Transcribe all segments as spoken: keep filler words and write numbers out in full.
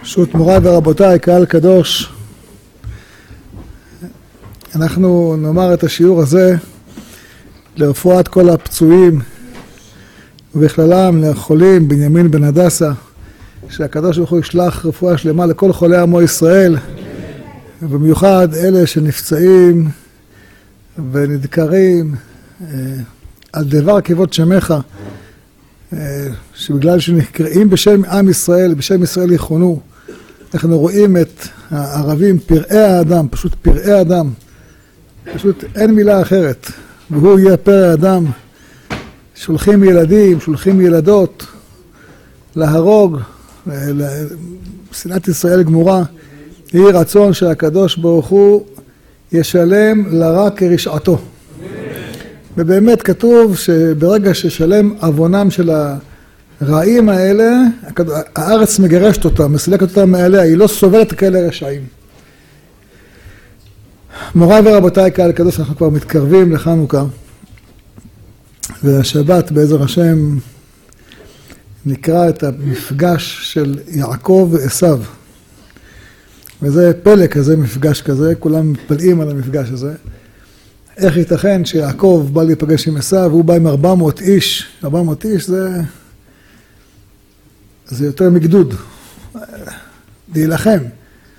ברשות מוריי ורבותיי, קהל קדוש, אנחנו נאמר את השיעור הזה לרפואת כל הפצועים ובכללם לחולים בנימין בן הדסה, שהקדוש ברוך הוא ישלח רפואה שלמה לכל חולי עמו ישראל, ובמיוחד אלה שנפצעים ונדקרים על דבר כבוד שמך, שבגלל שנקראים בשם עם ישראל, בשם ישראל יכונו. אנחנו רואים את הערבים פרעי האדם, פשוט פרעי האדם, פשוט אין מילה אחרת, והוא יהיה פרע האדם. שולחים ילדים, שולחים ילדות להרוג, שנאת ישראל גמורה. יהי רצון שהקדוש ברוך הוא ישלם לרע כרשעתו. ובאמת כתוב שברגע ששלם עוונם של הרעים האלה, הארץ מגרשת אותם, מסלקת אותם מעליה, היא לא סובלת כאלה רשעים. מוריי ורבותיי, קהל קדוש, אנחנו כבר מתקרבים לחנוכה, והשבת בעזר השם נקרא את המפגש של יעקב ועשיו. וזה פלא כזה, מפגש כזה, כולם מתפלאים על המפגש הזה. איך ייתכן שיעקב בא להיפגש עם עשיו, והוא בא עם ארבע מאות איש, ארבע מאות איש זה, זה יותר מגדוד, להילחם.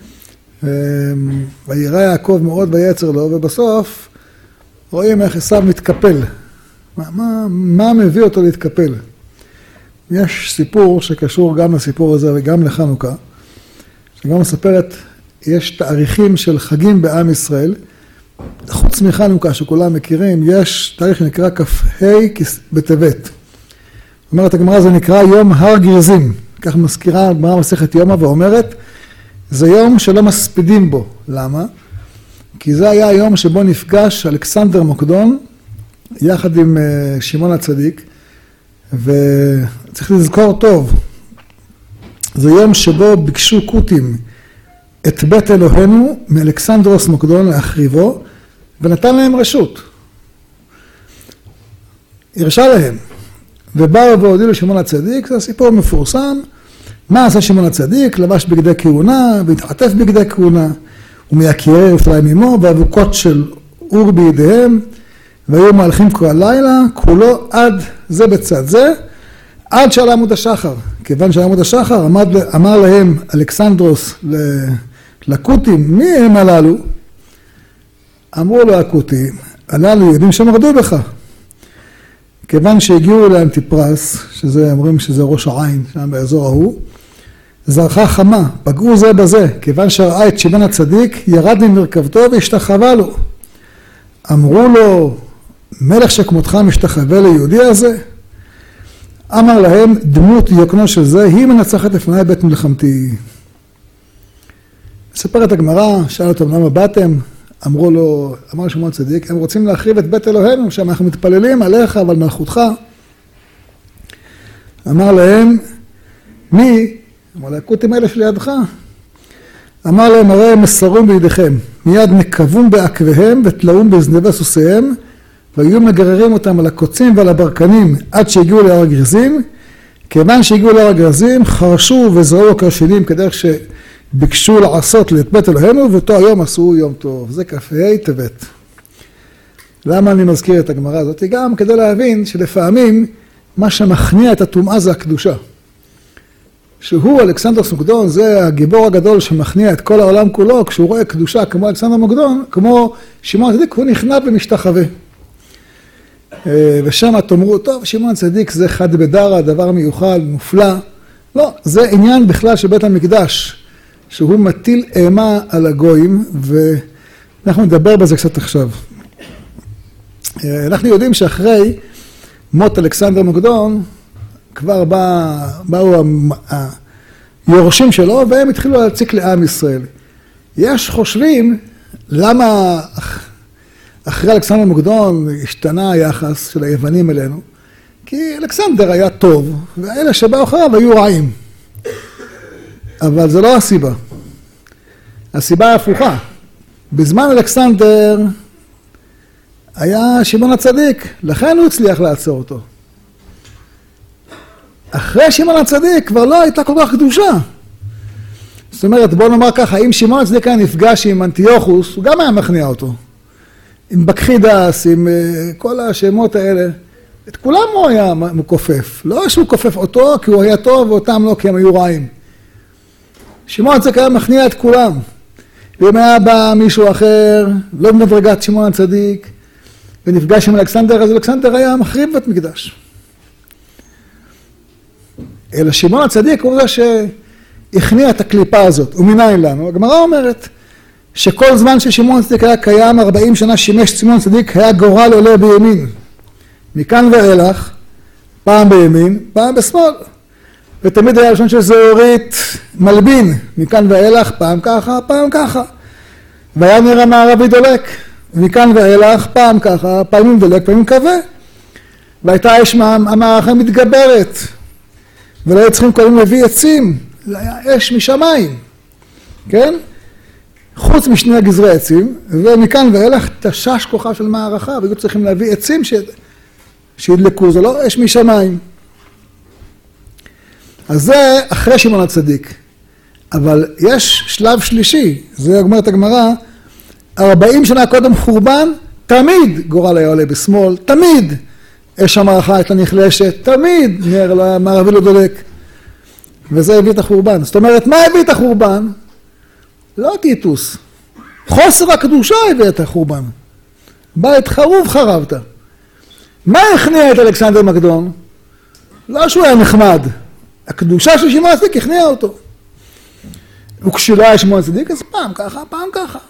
וירא יעקב מאוד ויצר לו, ובסוף רואים איך עשיו מתקפל. מה, מה, מה מביא אותו להתקפל? יש סיפור שקשור גם לסיפור הזה וגם לחנוכה, שגם מספרת, יש תאריכים של חגים בעם ישראל, חוץ מחנוכה שכולם מכירים, יש תאריך שנקרא כ"ה בטבת. אומרת הגמרא, זה נקרא יום הר גריזים. כך מזכירה הגמרא מסכת יומא ואומרת, זה יום שלא מספידים בו. למה? כי זה היה היום שבו נפגש אלכסנדר מוקדון, יחד עם שמעון הצדיק, וצריך לזכור טוב, זה יום שבו ביקשו כותים את בית אלוהינו מאלכסנדרוס מוקדון להחריבו, ונתן להם רשות. הרשה להם. ובאו והודיעו לשמעון הצדיק, זה סיפור מפורסם. מה עשה שמעון הצדיק? לבש בגדי כהונה, והתעטף בגדי כהונה, ומיקירי ירושלים עמו, ואבוקות של אור בידיהם, והיו מהלכים כל הלילה, כולו עד זה בצד זה, עד שעל עמוד השחר. כיוון שעל עמוד השחר עמד, אמר להם אלכסנדרוס לכותים, מי הם הללו? אמרו לו הכותים, הללו יודעים שמרדו בך. כיוון שהגיעו אל האנטיפרס, שזה אומרים שזה ראש העין, שם באזור ההוא, זרחה חמה, פגעו זה בזה, כיוון שראה את שמעון הצדיק, ירד ממרכבתו והשתחווה לו. אמרו לו, מלך שכמותך משתחווה ליהודי הזה? אמר להם, דמות יוקנו של זה, היא מנצחת לפני בית מלחמתי. מספרת הגמרא, שאל אותם למה באתם, אמרו לו, אמר שמעון הצדיק, הם רוצים להחריב את בית אלוהינו, שאנחנו מתפללים עליך ועל מלכותך. אמר להם, מי? אמר לה, הכותים האלה שלידך. אמר להם, הרי הם מסרום בידיכם, מיד נקבום בעקביהם ותלאום בזנבי סוסיהם, והיו מגררים אותם על הקוצים ועל הברקנים עד שהגיעו להר הגריזים. כיוון שהגיעו להר הגריזים, חרשו וזרעו הקרשינים כדרך שביקשו לעשות את בית אלוהינו, ואותו היום עשו יום טוב. זה כ"ה טבת. למה אני מזכיר את הגמרא הזאת? גם כדי להבין שלפעמים מה שמכניע את הטומאה זה הקדושה. שהוא, אלכסנדרוס מוקדון, זה הגיבור הגדול שמכניע את כל העולם כולו, כשהוא רואה קדושה כמו אלכסנדר מוקדון, כמו שמעון הצדיק, הוא נכנע ומשתחווה. ושם תאמרו, טוב, שמעון הצדיק זה חד בדרה, דבר מיוחד, מופלא. לא, זה עניין בכלל של בית המקדש, שהוא מטיל אימה על הגויים, ואנחנו נדבר בזה קצת עכשיו. אנחנו יודעים שאחרי מות אלכסנדר מוקדון, כבר בא, באו היורשים שלו, והם התחילו להציק לעם ישראל. יש חושבים למה אחרי אלכסנדר מוקדון השתנה היחס של היוונים אלינו, כי אלכסנדר היה טוב, ואלה שבאו אחריו היו רעים. אבל זה לא הסיבה. הסיבה ההפוכה. בזמן אלכסנדר היה שמעון הצדיק, לכן הוא הצליח לעצור אותו. אחרי שמעון הצדיק כבר לא הייתה כל כך קדושה. זאת אומרת, בוא נאמר ככה, אם שמעון הצדיק היה נפגש עם אנטיוכוס, הוא גם היה מכניע אותו. עם בקחידס, עם uh, כל השמות האלה. את כולם הוא היה מכופף. לא שהוא כופף אותו כי הוא היה טוב ואותם לא כי הם היו רעים. שמעון הצדיק היה מכניע את כולם. ואם היה בא מישהו אחר, לא במדרגת שמעון הצדיק, ונפגש עם אלכסנדר, אז אלכסנדר היה מחריב בית מקדש. אלא שמעון הצדיק הוא זה שהכניע את הקליפה הזאת. ומניין לנו? הגמרא אומרת שכל זמן ששמעון הצדיק היה קיים, ארבעים שנה שימש שמעון הצדיק, היה גורל עולה בימין. מכאן ואילך, פעם בימין, פעם בשמאל. ותמיד היה לשון של זהורית מלבין, מכאן ואילך, פעם ככה, פעם ככה. והיה נראה מערבי דולק, ומכאן ואילך, פעם ככה, פעמים דולק, פעמים כבה. והייתה אש המערכה מתגברת, ולא היו צריכים קודם להביא עצים, זה היה אש משמיים, כן? חוץ משני גזרי עצים, ומכאן ואילך תשש כוחה של מערכה, והיו צריכים להביא עצים ש... שידלקו, זה לא אש משמיים. אז זה אחרי שמעון הצדיק. אבל יש שלב שלישי, זה אומרת הגמרא, ארבעים שנה קודם חורבן, תמיד גורל היה עולה בשמאל, תמיד אש המערכה הייתה נחלשת, תמיד נר למערבי לא דולק. וזה הביא את החורבן. זאת אומרת, מה הביא את החורבן? לא טיטוס. חוסר הקדושה הביא את החורבן. בית חרוב חרבת. מה הכניע את אלכסנדר מקדון? לא שהוא היה נחמד. הקדושה של שמעון הצדיק הכניע אותו. וכשלא היה שמעון הצדיק, אז פעם ככה, פעם ככה.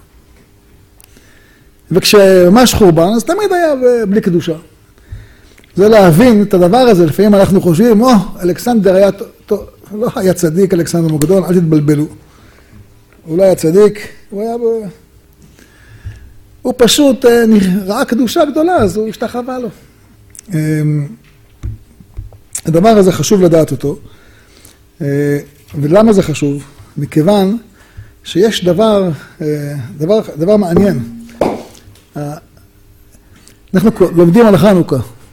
וכשממש חורבן, אז תמיד היה בלי קדושה. זה להבין את הדבר הזה. לפעמים אנחנו חושבים, או, אלכסנדר היה, לא היה צדיק, אלכסנדר מקדון, אל תתבלבלו. הוא לא היה צדיק, הוא היה... ב... הוא פשוט ראה קדושה גדולה, אז הוא השתחווה לו. הדבר הזה חשוב לדעת אותו. ולמה זה חשוב? מכיוון שיש דבר, דבר, דבר מעניין. אנחנו לומדים על חנוכה.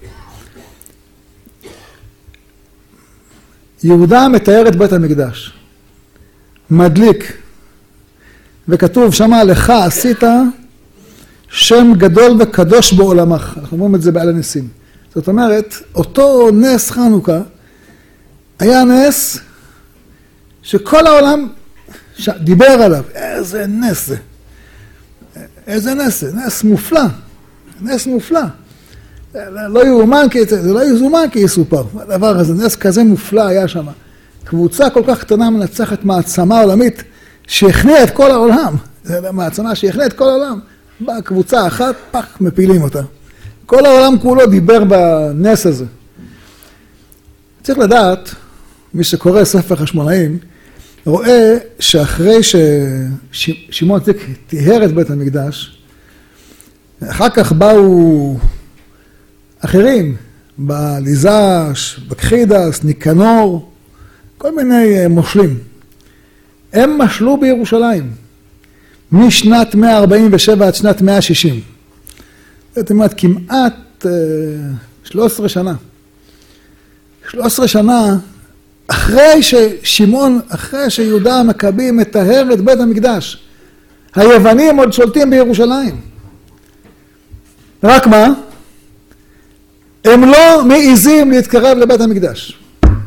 יהודה מתאר את בית המקדש. מדליק. וכתוב שמה, לך עשית שם גדול וקדוש בעולמך. אנחנו אומרים את זה בעל הניסים. זאת אומרת, אותו נס חנוכה היה נס שכל העולם דיבר עליו. איזה נס זה. איזה נס זה. נס מופלא. נס מופלא. לא יאומן, זה לא יזומן כי יסופר. הדבר הזה, נס כזה מופלא היה שם. קבוצה כל כך קטנה מנצחת מעצמה עולמית שהכניעה את כל העולם. זה מעצמה שהכניעה את כל העולם. באה קבוצה אחת, פח, מפילים אותה. כל העולם כולו דיבר בנס הזה. צריך לדעת, מי שקורא ספר חשמונאים, רואה שאחרי ששמעון הצדיק טיהר את בית המקדש, אחר כך באו אחרים, בליזש, בקחידס, ניקנור, כל מיני מושלים. הם משלו בירושלים, משנת מאה ארבעים ושבע עד שנת מאה שישים. זאת אומרת, כמעט שלוש עשרה שנה. שלוש עשרה שנה, אחרי ששמעון, אחרי שיהודה המכבי מטהר את בית המקדש, היוונים עוד שולטים בירושלים. רק מה? הם לא מעיזים להתקרב לבית המקדש.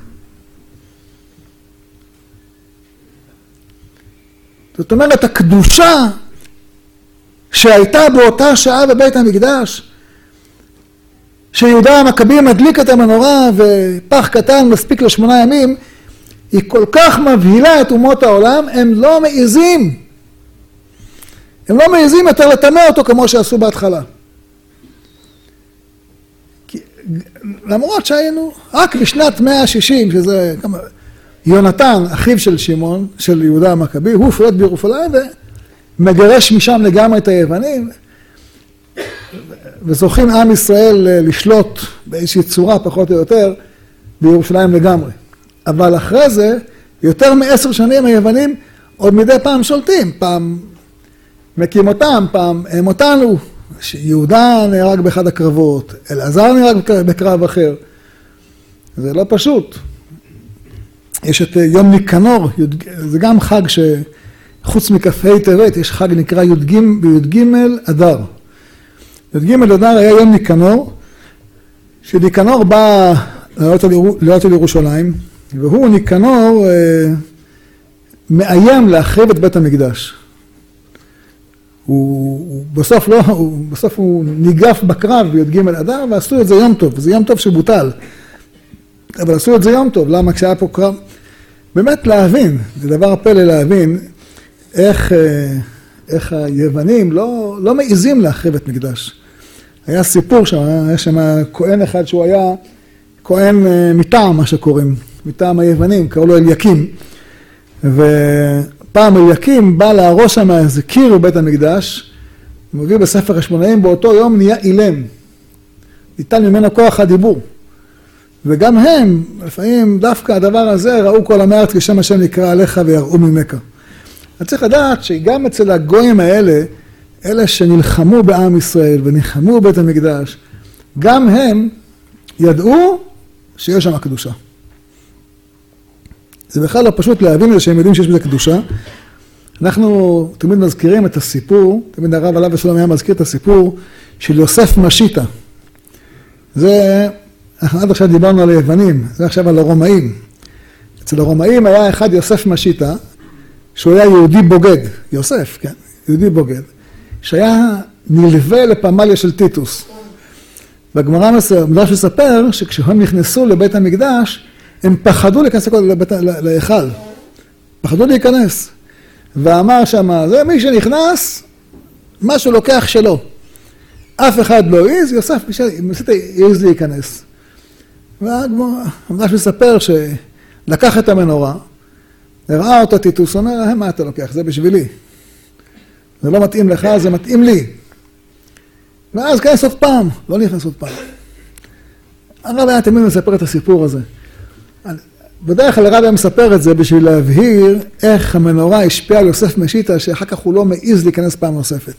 זאת אומרת, הקדושה שהייתה באותה שעה בבית המקדש, שיהודה המכבי מדליק את המנורה ופח קטן מספיק לשמונה ימים, היא כל כך מבהילה את אומות העולם, הם לא מעיזים. הם לא מעיזים יותר לטמא אותו כמו שעשו בהתחלה. למרות שהיינו, רק בשנת מאה שישים, שזה כמה, יונתן, אחיו של שמעון, של יהודה המכבי, הוא שולט בירושלים ומגרש משם לגמרי את היוונים, וזוכים עם ישראל לשלוט באיזושהי צורה פחות או יותר בירושלים לגמרי. אבל אחרי זה, יותר מעשר שנים היוונים עוד מדי פעם שולטים, פעם מקים אותם, פעם הם אותנו. יהודה נהרג באחד הקרבות, אלעזר נהרג בקרב אחר. זה לא פשוט. יש את יום ניקנור, זה גם חג שחוץ מכ"ה טבת, יש חג נקרא י"ג אדר. י"ג אדר היה יום ניקנור, שניקנור בא לעלות על ירושלים, והוא ניקנור מאיים להחריב את בית המקדש. הוא, הוא בסוף לא, הוא, בסוף הוא ניגף בקרב בי"ג אדר, ועשו את זה יום טוב, זה יום טוב שבוטל. אבל עשו את זה יום טוב, למה כשהיה פה קרב? באמת להבין, זה דבר פלא להבין, איך, איך היוונים לא, לא מעיזים להחריב את מקדש. היה סיפור שם, היה שם כהן אחד שהוא היה כהן מטעם, מה שקוראים, מטעם היוונים, קראו לו אליקים. ופעם אליקים בא להרוס שם איזה קיר בבית המקדש, הוא מביא בספר חשבונאים, באותו יום נהיה אילם. ניתן ממנו כוח הדיבור. וגם הם, לפעמים דווקא הדבר הזה, ראו כל עמי הארץ כשם השם נקרא עליך ויראו ממך. אז צריך לדעת שגם אצל הגויים האלה, אלה שנלחמו בעם ישראל ונלחמו בבית המקדש, גם הם ידעו שיש שם קדושה. זה בכלל לא פשוט להבין את שהם יודעים שיש בזה קדושה. אנחנו תמיד מזכירים את הסיפור, תמיד הרב עליו ושלום היה מזכיר את הסיפור של יוסף משיטה. זה, עד עכשיו דיברנו על היוונים, זה עכשיו על הרומאים. אצל הרומאים היה אחד יוסף משיטה, שהוא היה יהודי בוגד, יוסף, כן, יהודי בוגד, שהיה נלווה לפמליה של טיטוס. והגמרא מדרש מספר שכשהם נכנסו לבית המקדש, הם פחדו להיכנס להיכל, פחדו להיכנס. ואמר שמה, זה מי שנכנס, משהו לוקח שלו. אף אחד לא העיז, יוסף העיז להיכנס. והמדרש מספר שלקח את המנורה, הראה אותה טיטוס, אומר, מה אתה לוקח? זה בשבילי. זה לא מתאים לך, זה מתאים לי. ואז כנס עוד פעם, לא נכנס עוד פעם. הרב היה תמיד מספר את הסיפור הזה. בדרך כלל הרב היה מספר את זה בשביל להבהיר איך המנורה השפיעה על יוסף משיטה, שאחר כך הוא לא מעיז להיכנס פעם נוספת.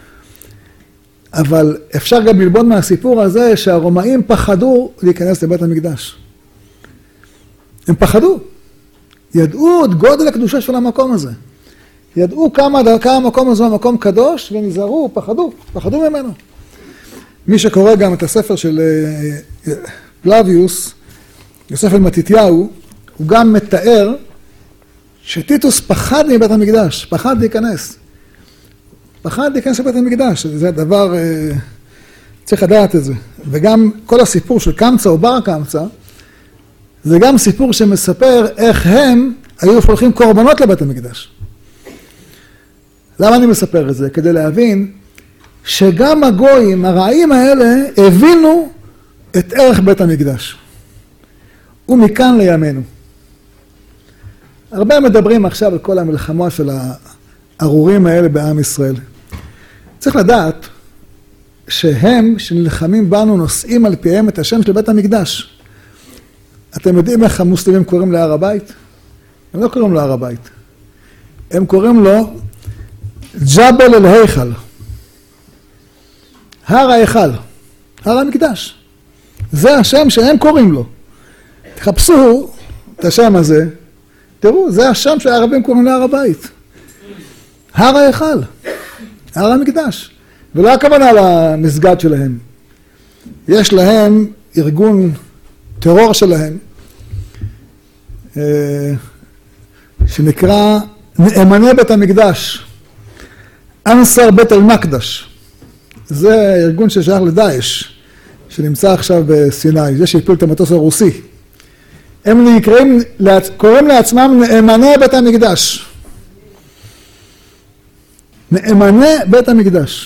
אבל אפשר גם ללמוד מהסיפור הזה שהרומאים פחדו להיכנס לבית המקדש. הם פחדו. ידעו את גודל הקדושה של המקום הזה. ידעו כמה, כמה המקום הזה הוא מקום קדוש, ונזהרו, פחדו, פחדו ממנו. מי שקורא גם את הספר של פלביוס, יוסף אלמתתיהו, הוא גם מתאר שטיטוס פחד מבית המקדש, פחד להיכנס. פחד להיכנס לבית המקדש, זה הדבר, צריך לדעת את זה. וגם כל הסיפור של קמצא או בר קמצא, זה גם סיפור שמספר איך הם היו שולחים קורבנות לבית המקדש. למה אני מספר את זה? כדי להבין שגם הגויים, הרעים האלה, הבינו את ערך בית המקדש. ומכאן לימינו. הרבה מדברים עכשיו על כל המלחמה של הארורים האלה בעם ישראל. צריך לדעת שהם שנלחמים בנו נושאים על פיהם את השם של בית המקדש. אתם יודעים איך המוסלמים קוראים להר הבית? הם לא קוראים לו הר הבית. הם קוראים לו ג'בל אל היכל. הר ההיכל. הר המקדש. זה השם שהם קוראים לו. תחפשו את השם הזה, תראו, זה השם שהערבים קוראים להר הבית. הר ההיכל. הר המקדש. ולא הכוונה למסגד שלהם. יש להם ארגון טרור שלהם, שנקרא נאמני בית המקדש, אנסר בית אל-מקדש. זה ארגון ששייך לדאעש, שנמצא עכשיו בסיני, זה שהפיל את המטוס הרוסי. הם נקראים, קוראים לעצמם נאמני בית המקדש. נאמני בית המקדש.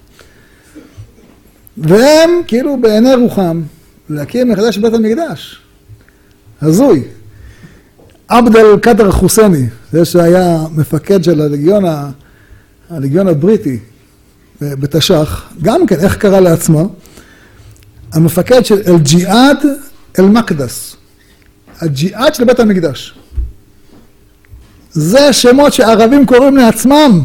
והם כאילו בעיני רוחם להקים מחדש בית המקדש. הזוי. עבד אל-קאדר חוסייני, זה שהיה מפקד של הלגיון, הלגיון הבריטי בתש"ח, גם כן, איך קרא לעצמו? המפקד של אל-ג'יהאד אל-מקדס. הג'יהאד של בית המקדש. זה שמות שהערבים קוראים לעצמם.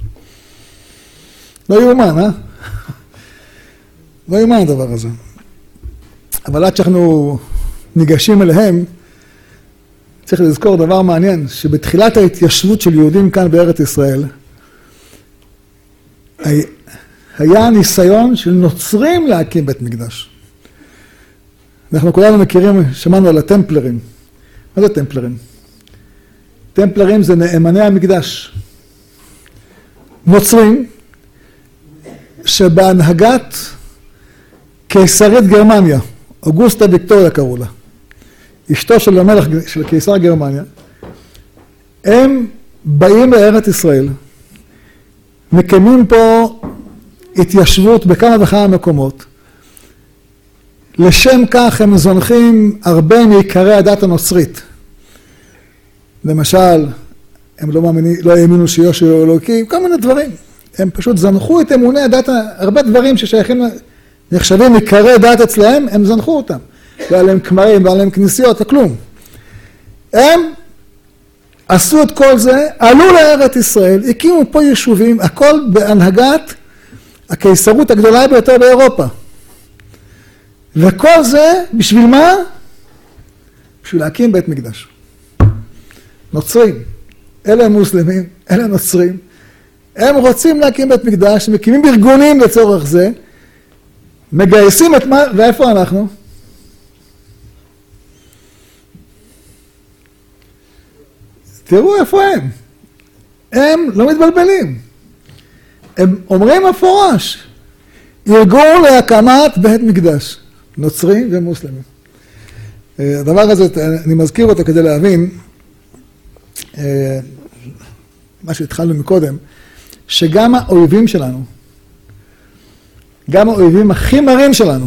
לא יאומן, אה? לא יאומן הדבר הזה. אבל עד שאנחנו ניגשים אליהם, צריך לזכור דבר מעניין, שבתחילת ההתיישבות של יהודים כאן בארץ ישראל, היה ניסיון של נוצרים להקים בית מקדש. אנחנו כולנו מכירים, שמענו על הטמפלרים. מה זה טמפלרים? טמפלרים זה נאמני המקדש. נוצרים שבהנהגת קיסרית גרמניה, אוגוסטה ויקטוריה קראו לה, אשתו של המלך של קיסר גרמניה, הם באים לארץ ישראל, מקיימים פה התיישבות בכמה וכמה מקומות, לשם כך הם זונחים הרבה מעיקרי הדת הנוצרית. למשל, הם לא מאמינים, לא האמינו שיושר הוא אלוקים, כל מיני דברים. הם פשוט זנחו את אמוני הדת, הרבה דברים ששייכים, נחשבים עיקרי דת אצלהם, הם זנחו אותם. לא היה להם כמרים, לא היה להם כניסיות, כלום. הם עשו את כל זה, עלו לארץ ישראל, הקימו פה יישובים, הכל בהנהגת הקיסרות הגדולה ביותר באירופה. וכל זה, בשביל מה? בשביל להקים בית מקדש. נוצרים, אלה המוסלמים, אלה הנוצרים, הם רוצים להקים בית מקדש, מקימים ארגונים לצורך זה, מגייסים את מה, ואיפה אנחנו? תראו איפה הם. הם לא מתבלבלים. הם אומרים מפורש, ארגון להקמת בית מקדש, נוצרים ומוסלמים. הדבר הזה, אני מזכיר אותו כדי להבין, מה שהתחלנו מקודם, שגם האויבים שלנו, גם האויבים הכי מרים שלנו,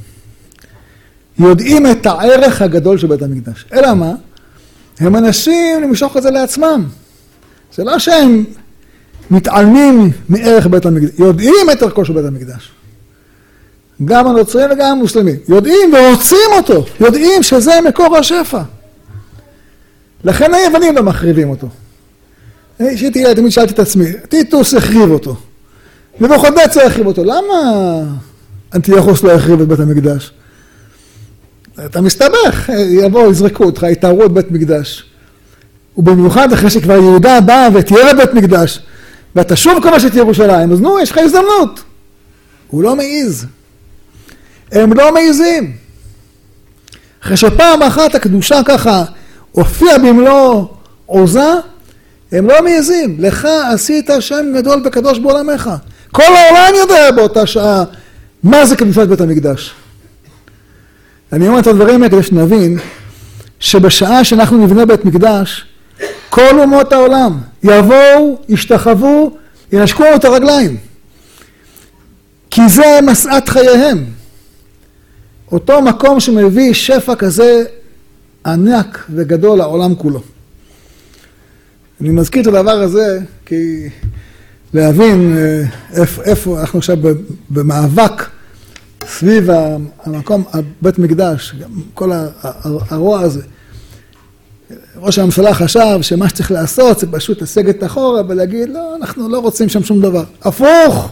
יודעים את הערך הגדול של בית המקדש. אלא מה? הם מנסים למשוך את זה לעצמם. זה לא שהם מתעלמים מערך בית המקדש, יודעים את ערכו של בית המקדש. גם הנוצרים וגם המוסלמים. יודעים ורוצים אותו, יודעים שזה מקור השפע. לכן היוונים לא מחריבים אותו. כשהייתי ילד, תמיד שאלתי את עצמי, טיטוס החריב אותו. נבוכדנצר החריב אותו. למה אנטיוכוס לא החריב את בית המקדש? אתה מסתבך, יבואו, יזרקו אותך, יתארו את בית מקדש. ובמיוחד אחרי שכבר יהודה באה ותיאר את בית מקדש, ואתה שוב כובש את ירושלים, אז נו, יש לך הזדמנות. הוא לא מעיז. הם לא מעיזים. אחרי שפעם אחת הקדושה ככה הופיע במלוא עוזה, הם לא מעיזים. לך עשית שם גדול וקדוש בעולמך. כל העולם יודע באותה שעה מה זה קדושת בית המקדש. אני אומר את הדברים האלה כדי שנבין שבשעה שאנחנו נבנה בית מקדש, כל אומות העולם יבואו, ישתחוו, ינשקו את הרגליים. כי זה משאת חייהם. אותו מקום שמביא שפע כזה ענק וגדול לעולם כולו. אני מזכיר את הדבר הזה כי להבין איפה, איפה אנחנו עכשיו במאבק סביב המקום, בית מקדש, כל הרוע הזה. ראש הממשלה חשב שמה שצריך לעשות זה פשוט לסגת אחורה ולהגיד לא, אנחנו לא רוצים שם שום דבר. הפוך!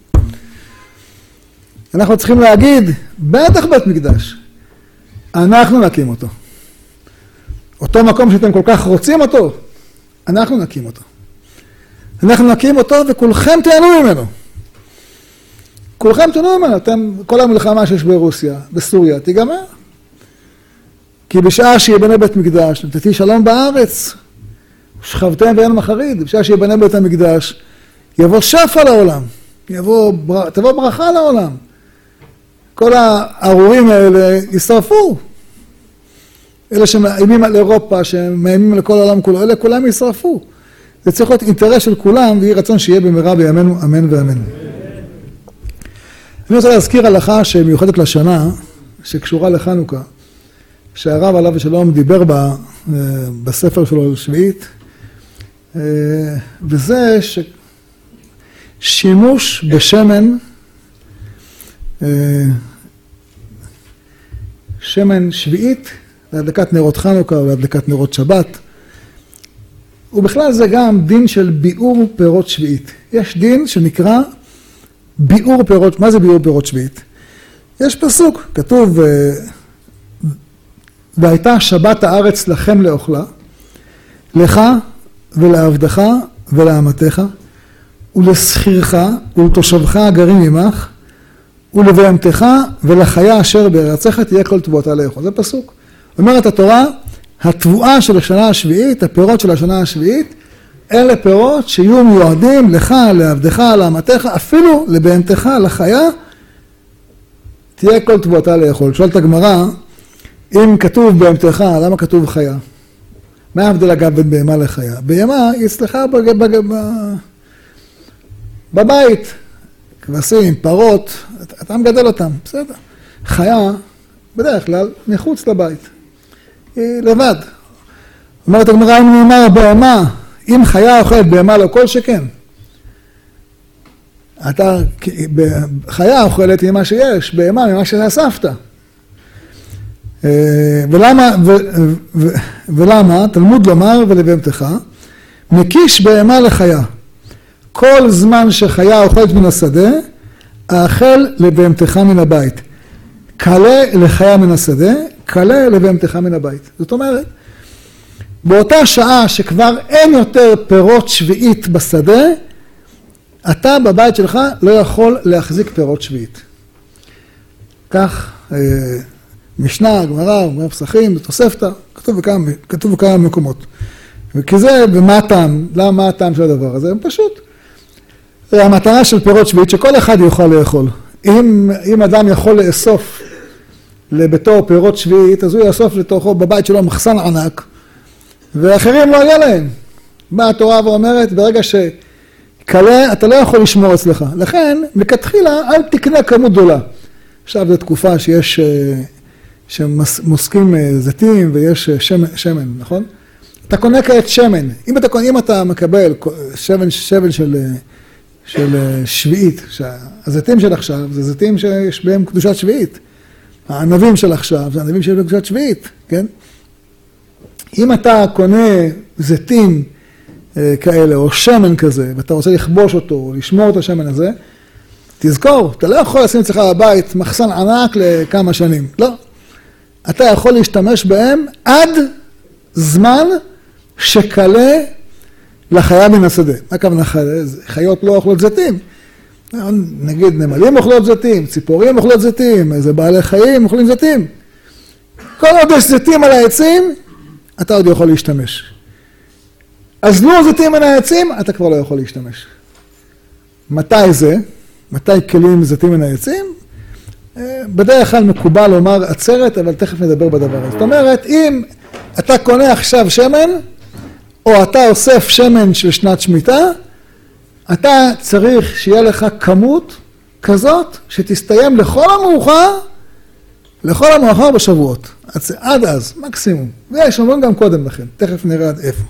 אנחנו צריכים להגיד, בטח בית מקדש, אנחנו נקים אותו. אותו מקום שאתם כל כך רוצים אותו, אנחנו נקים אותו. אנחנו נקים אותו וכולכם תהנו ממנו. כולכם תהנו ממנו. אתם, כל המלחמה שיש ברוסיה, בסוריה, תיגמר. כי בשעה שיבנה בית מקדש, נתתי שלום בארץ, שכבתם ואין מחריד. בשעה שיבנה בית המקדש, יבוא שפע לעולם. יבוא, תבוא ברכה לעולם. כל הארורים האלה ישרפו. אלה שמאיימים על אירופה, שמאיימים על כל העולם כולו, אלה כולם ישרפו. זה צריך להיות אינטרס של כולם, ויהי רצון שיהיה במהרה בימינו, אמן ואמן. אני רוצה להזכיר הלכה שמיוחדת לשנה, שקשורה לחנוכה, שהרב עליו ושלום דיבר בה בספר שלו שביעית, וזה ששימוש בשמן, שמן שביעית, להדלקת נרות חנוכה או להדלקת נרות שבת, ובכלל זה גם דין של ביאור פירות שביעית. יש דין שנקרא ביאור פירות, מה זה ביאור פירות שביעית? יש פסוק, כתוב, והייתה שבת הארץ לכם לאוכלה, לך ולעבדך ולאמתך, ולשכירך ולתושבך הגרים עמך, ולבהמתך ולחיה אשר בארצך תהיה כל תבואתה לאכול. זה פסוק. אומרת התורה, התבואה של השנה השביעית, הפירות של השנה השביעית, אלה פירות שיהיו מיועדים לך, לעבדך, לאמתך, אפילו לבהמתך, לחיה, תהיה כל תבואתה לאכול. שואלת הגמרא, אם כתוב בהמתך, למה כתוב חיה? מה ההבדל אגב בין בהמה לחיה? בהמה היא אצלך בבית, כבשים, פרות, אתה מגדל אותם, בסדר. חיה, בדרך כלל, מחוץ לבית, היא לבד. אומרת הגמרא, אם נאמר בהמה, אם חיה אוכלת בהמה לא כל שכן. אתה, חיה אוכלת ממה שיש, בהמה ממה שאספת. ולמה, ו, ו, ולמה, תלמוד לומר ולבהמתך, מקיש בהמה לחיה. כל זמן שחיה אוכלת מן השדה, האכל לבהמתך מן הבית. קלה לחיה מן השדה, קלה לבהמתך מן הבית. זאת אומרת, באותה שעה שכבר אין יותר פירות שביעית בשדה, אתה בבית שלך לא יכול להחזיק פירות שביעית. כך משנה, גמרא, גמרא פסחים, בתוספתא, כתוב בכמה, כתוב בכמה מקומות. וכי זה, ומה הטעם? למה מה הטעם של הדבר הזה? פשוט. המטרה של פירות שביעית שכל אחד יוכל לאכול. אם, אם אדם יכול לאסוף לביתו פירות שביעית, אז הוא יאסוף לתוכו בבית שלו מחסן ענק, ואחרים לא יהיה להם. באה התורה ואומרת, ברגע שקלה, אתה לא יכול לשמור אצלך. לכן, מכתחילה, אל תקנה כמות גדולה. עכשיו זו תקופה שיש, שמוסקים זיתים ויש שמן, שמן, נכון? אתה קונה כעת שמן. אם אתה, אם אתה מקבל שמן, שמן של, של שביעית, הזיתים של עכשיו, זה זיתים שיש בהם קדושת שביעית. הענבים של עכשיו, זה ענבים שיש בהם קדושת שביעית, כן? אם אתה קונה זיתים כאלה, או שמן כזה, ואתה רוצה לכבוש אותו, או לשמור את השמן הזה, תזכור, אתה לא יכול לשים אצלך בבית מחסן ענק לכמה שנים. לא. אתה יכול להשתמש בהם עד זמן שקלה לחיה מן השדה. מה הכוונה חיה? חיות לא אוכלות זיתים. נגיד נמלים אוכלות זיתים, ציפורים אוכלות זיתים, איזה בעלי חיים אוכלים זיתים. כל עוד יש זיתים על העצים, אתה עוד יכול להשתמש. אז לא זיתים על העצים, אתה כבר לא יכול להשתמש. מתי זה? מתי כלים זיתים מן העצים? בדרך כלל מקובל לומר עצרת, אבל תכף נדבר בדבר הזה. זאת אומרת, אם אתה קונה עכשיו שמן, או אתה אוסף שמן של שנת שמיטה, אתה צריך שיהיה לך כמות כזאת שתסתיים לכל המאוחר, לכל המאוחר בשבועות. עד אז, מקסימום. ויש אומרים גם קודם לכן, תכף נראה עד איפה.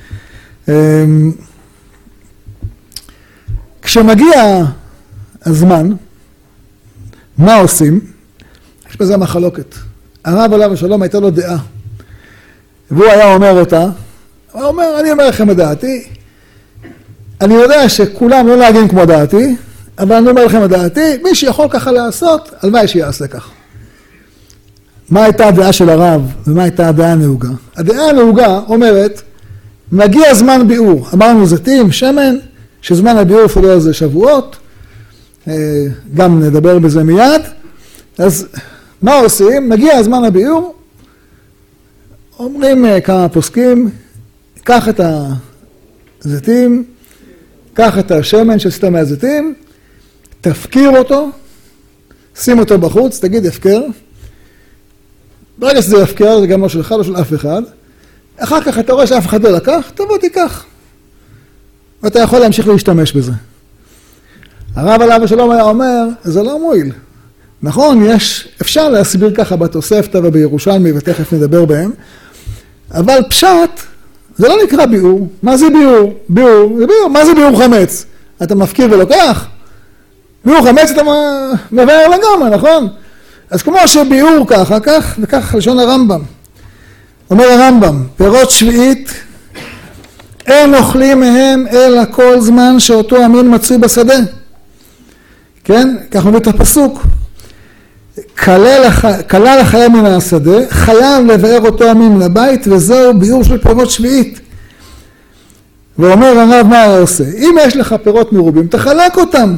כשמגיע הזמן, מה עושים? יש בזה מחלוקת. הרב עליו השלום הייתה לו דעה. והוא היה אומר אותה, הוא אומר, אני אומר לכם את דעתי, אני יודע שכולם לא נהגים כמו דעתי, אבל אני אומר לכם את דעתי, מי שיכול ככה לעשות, על מה שיעשה כך. מה הייתה הדעה של הרב ומה הייתה הדעה הנהוגה? הדעה הנהוגה אומרת, מגיע זמן ביאור, אמרנו זיתים, שמן, שזמן הביאור אפילו זה שבועות, גם נדבר בזה מיד. אז מה עושים? מגיע זמן הביאור, אומרים כמה פוסקים, קח את הזיתים, קח את השמן שעשית מהזיתים, תפקיר אותו, שים אותו בחוץ, תגיד יפקר. ברגע שזה יפקר, זה גם לא שלך, לא של אף אחד. אחר כך אתה רואה שאף אחד לא לקח, תבוא תיקח. ואתה יכול להמשיך להשתמש בזה. הרב עליו השלום היה אומר, זה לא מועיל. נכון, יש, אפשר להסביר ככה בתוספתא ובירושלמי, ותכף נדבר בהם, אבל פשט, זה לא נקרא ביאור. מה זה ביאור? ביאור, זה ביאור. מה זה ביאור חמץ? אתה מפקיר ולוקח? ביאור חמץ אתה מבאר לגמרי, נכון? אז כמו שביאור ככה, כך, וכך לשון הרמב"ם. אומר הרמב"ם, פירות שביעית, אין אוכלים מהם אלא כל זמן שאותו המין מצוי בשדה. כן? כך אומר את הפסוק. קלה לחיה מן השדה, חייב לבאר אותו המין לבית, וזהו ביאור של פירות שביעית. ואומר הרב מה הוא עושה? אם יש לך פירות מרובים, תחלק אותם.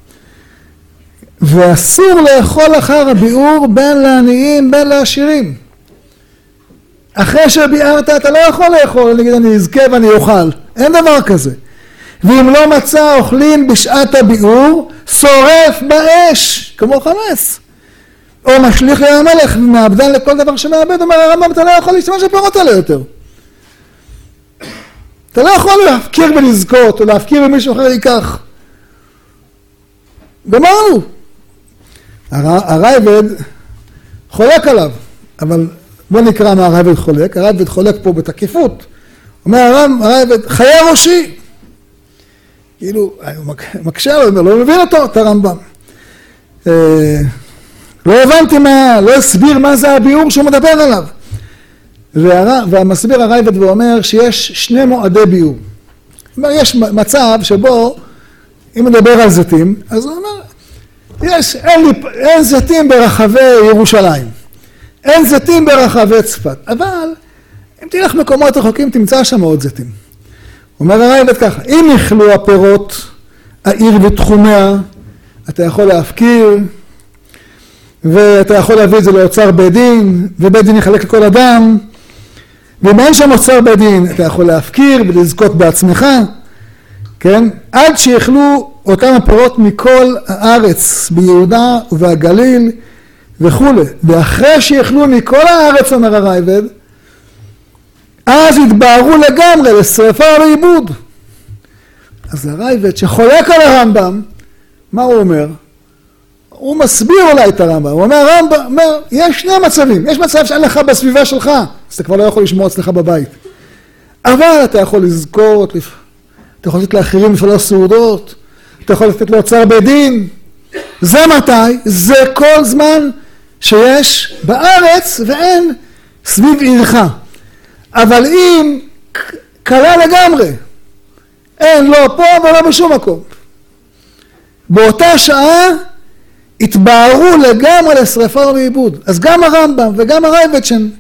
ואסור לאכול אחר הביאור בין לעניים בין לעשירים. אחרי שביארת אתה לא יכול לאכול, נגיד אני אזכה ואני אוכל. אין דבר כזה. ואם לא מצא אוכלים בשעת הביאור, שורף באש, כמו חמץ. או משליך לים המלך, ומאבדן לכל דבר שמאבד, אומר הרמב"ם, אתה לא יכול להשתמש בפירות האלה יותר. אתה לא יכול להפקיר ולזכות, או להפקיר ומישהו אחר ייקח. גמרנו. הרייבד חולק עליו, אבל בוא נקרא מה הרייבד חולק. הרייבד חולק פה בתקיפות. אומר הרייבד, חיי ראשי. כאילו, הוא מקשה, הוא אומר, לא מבין אותו, את הרמב"ם. לא הבנתי מה, לא הסביר מה זה הביאור שהוא מדבר עליו. והמסביר הרייבד ואומר שיש שני מועדי ביאור. זאת אומרת, יש מצב שבו, אם מדבר על זיתים, אז הוא אומר, יש, אין, לי, אין זיתים ברחבי ירושלים, אין זיתים ברחבי צפת, אבל אם תלך מקומות רחוקים תמצא שם עוד זיתים. אומר הרייבד ככה, אם יכלו הפירות, העיר ותחומיה, אתה יכול להפקיר, ואתה יכול להביא את זה לאוצר בית דין, ובית דין יחלק לכל אדם, ואם אין שם אוצר בית דין, אתה יכול להפקיר ולזכות בעצמך, כן? עד שיכלו אותם הפירות מכל הארץ, ביהודה ובגליל וכו'. ואחרי שיכלו מכל הארץ, אומר הרייבד, אז התבהרו לגמרי לשרפה ולעיבוד. אז הרייבד שחולק על הרמב"ם, מה הוא אומר? הוא מסביר אולי את הרמב"ם. הוא אומר, הרמב"ם אומר, יש שני מצבים. יש מצב שאין לך בסביבה שלך, אז אתה כבר לא יכול לשמור אצלך בבית. אבל אתה יכול לזכות, אתה יכול לתת לאחרים לפעול סעודות, אתה יכול לתת לאוצר בית דין. זה מתי? זה כל זמן שיש בארץ ואין סביב עירך. אבל אם קלה לגמרי, אין לא פה ולא בשום מקום. באותה שעה התבהרו לגמרי לשרפה ולעיבוד. אז גם הרמב"ם וגם הרייבד שהם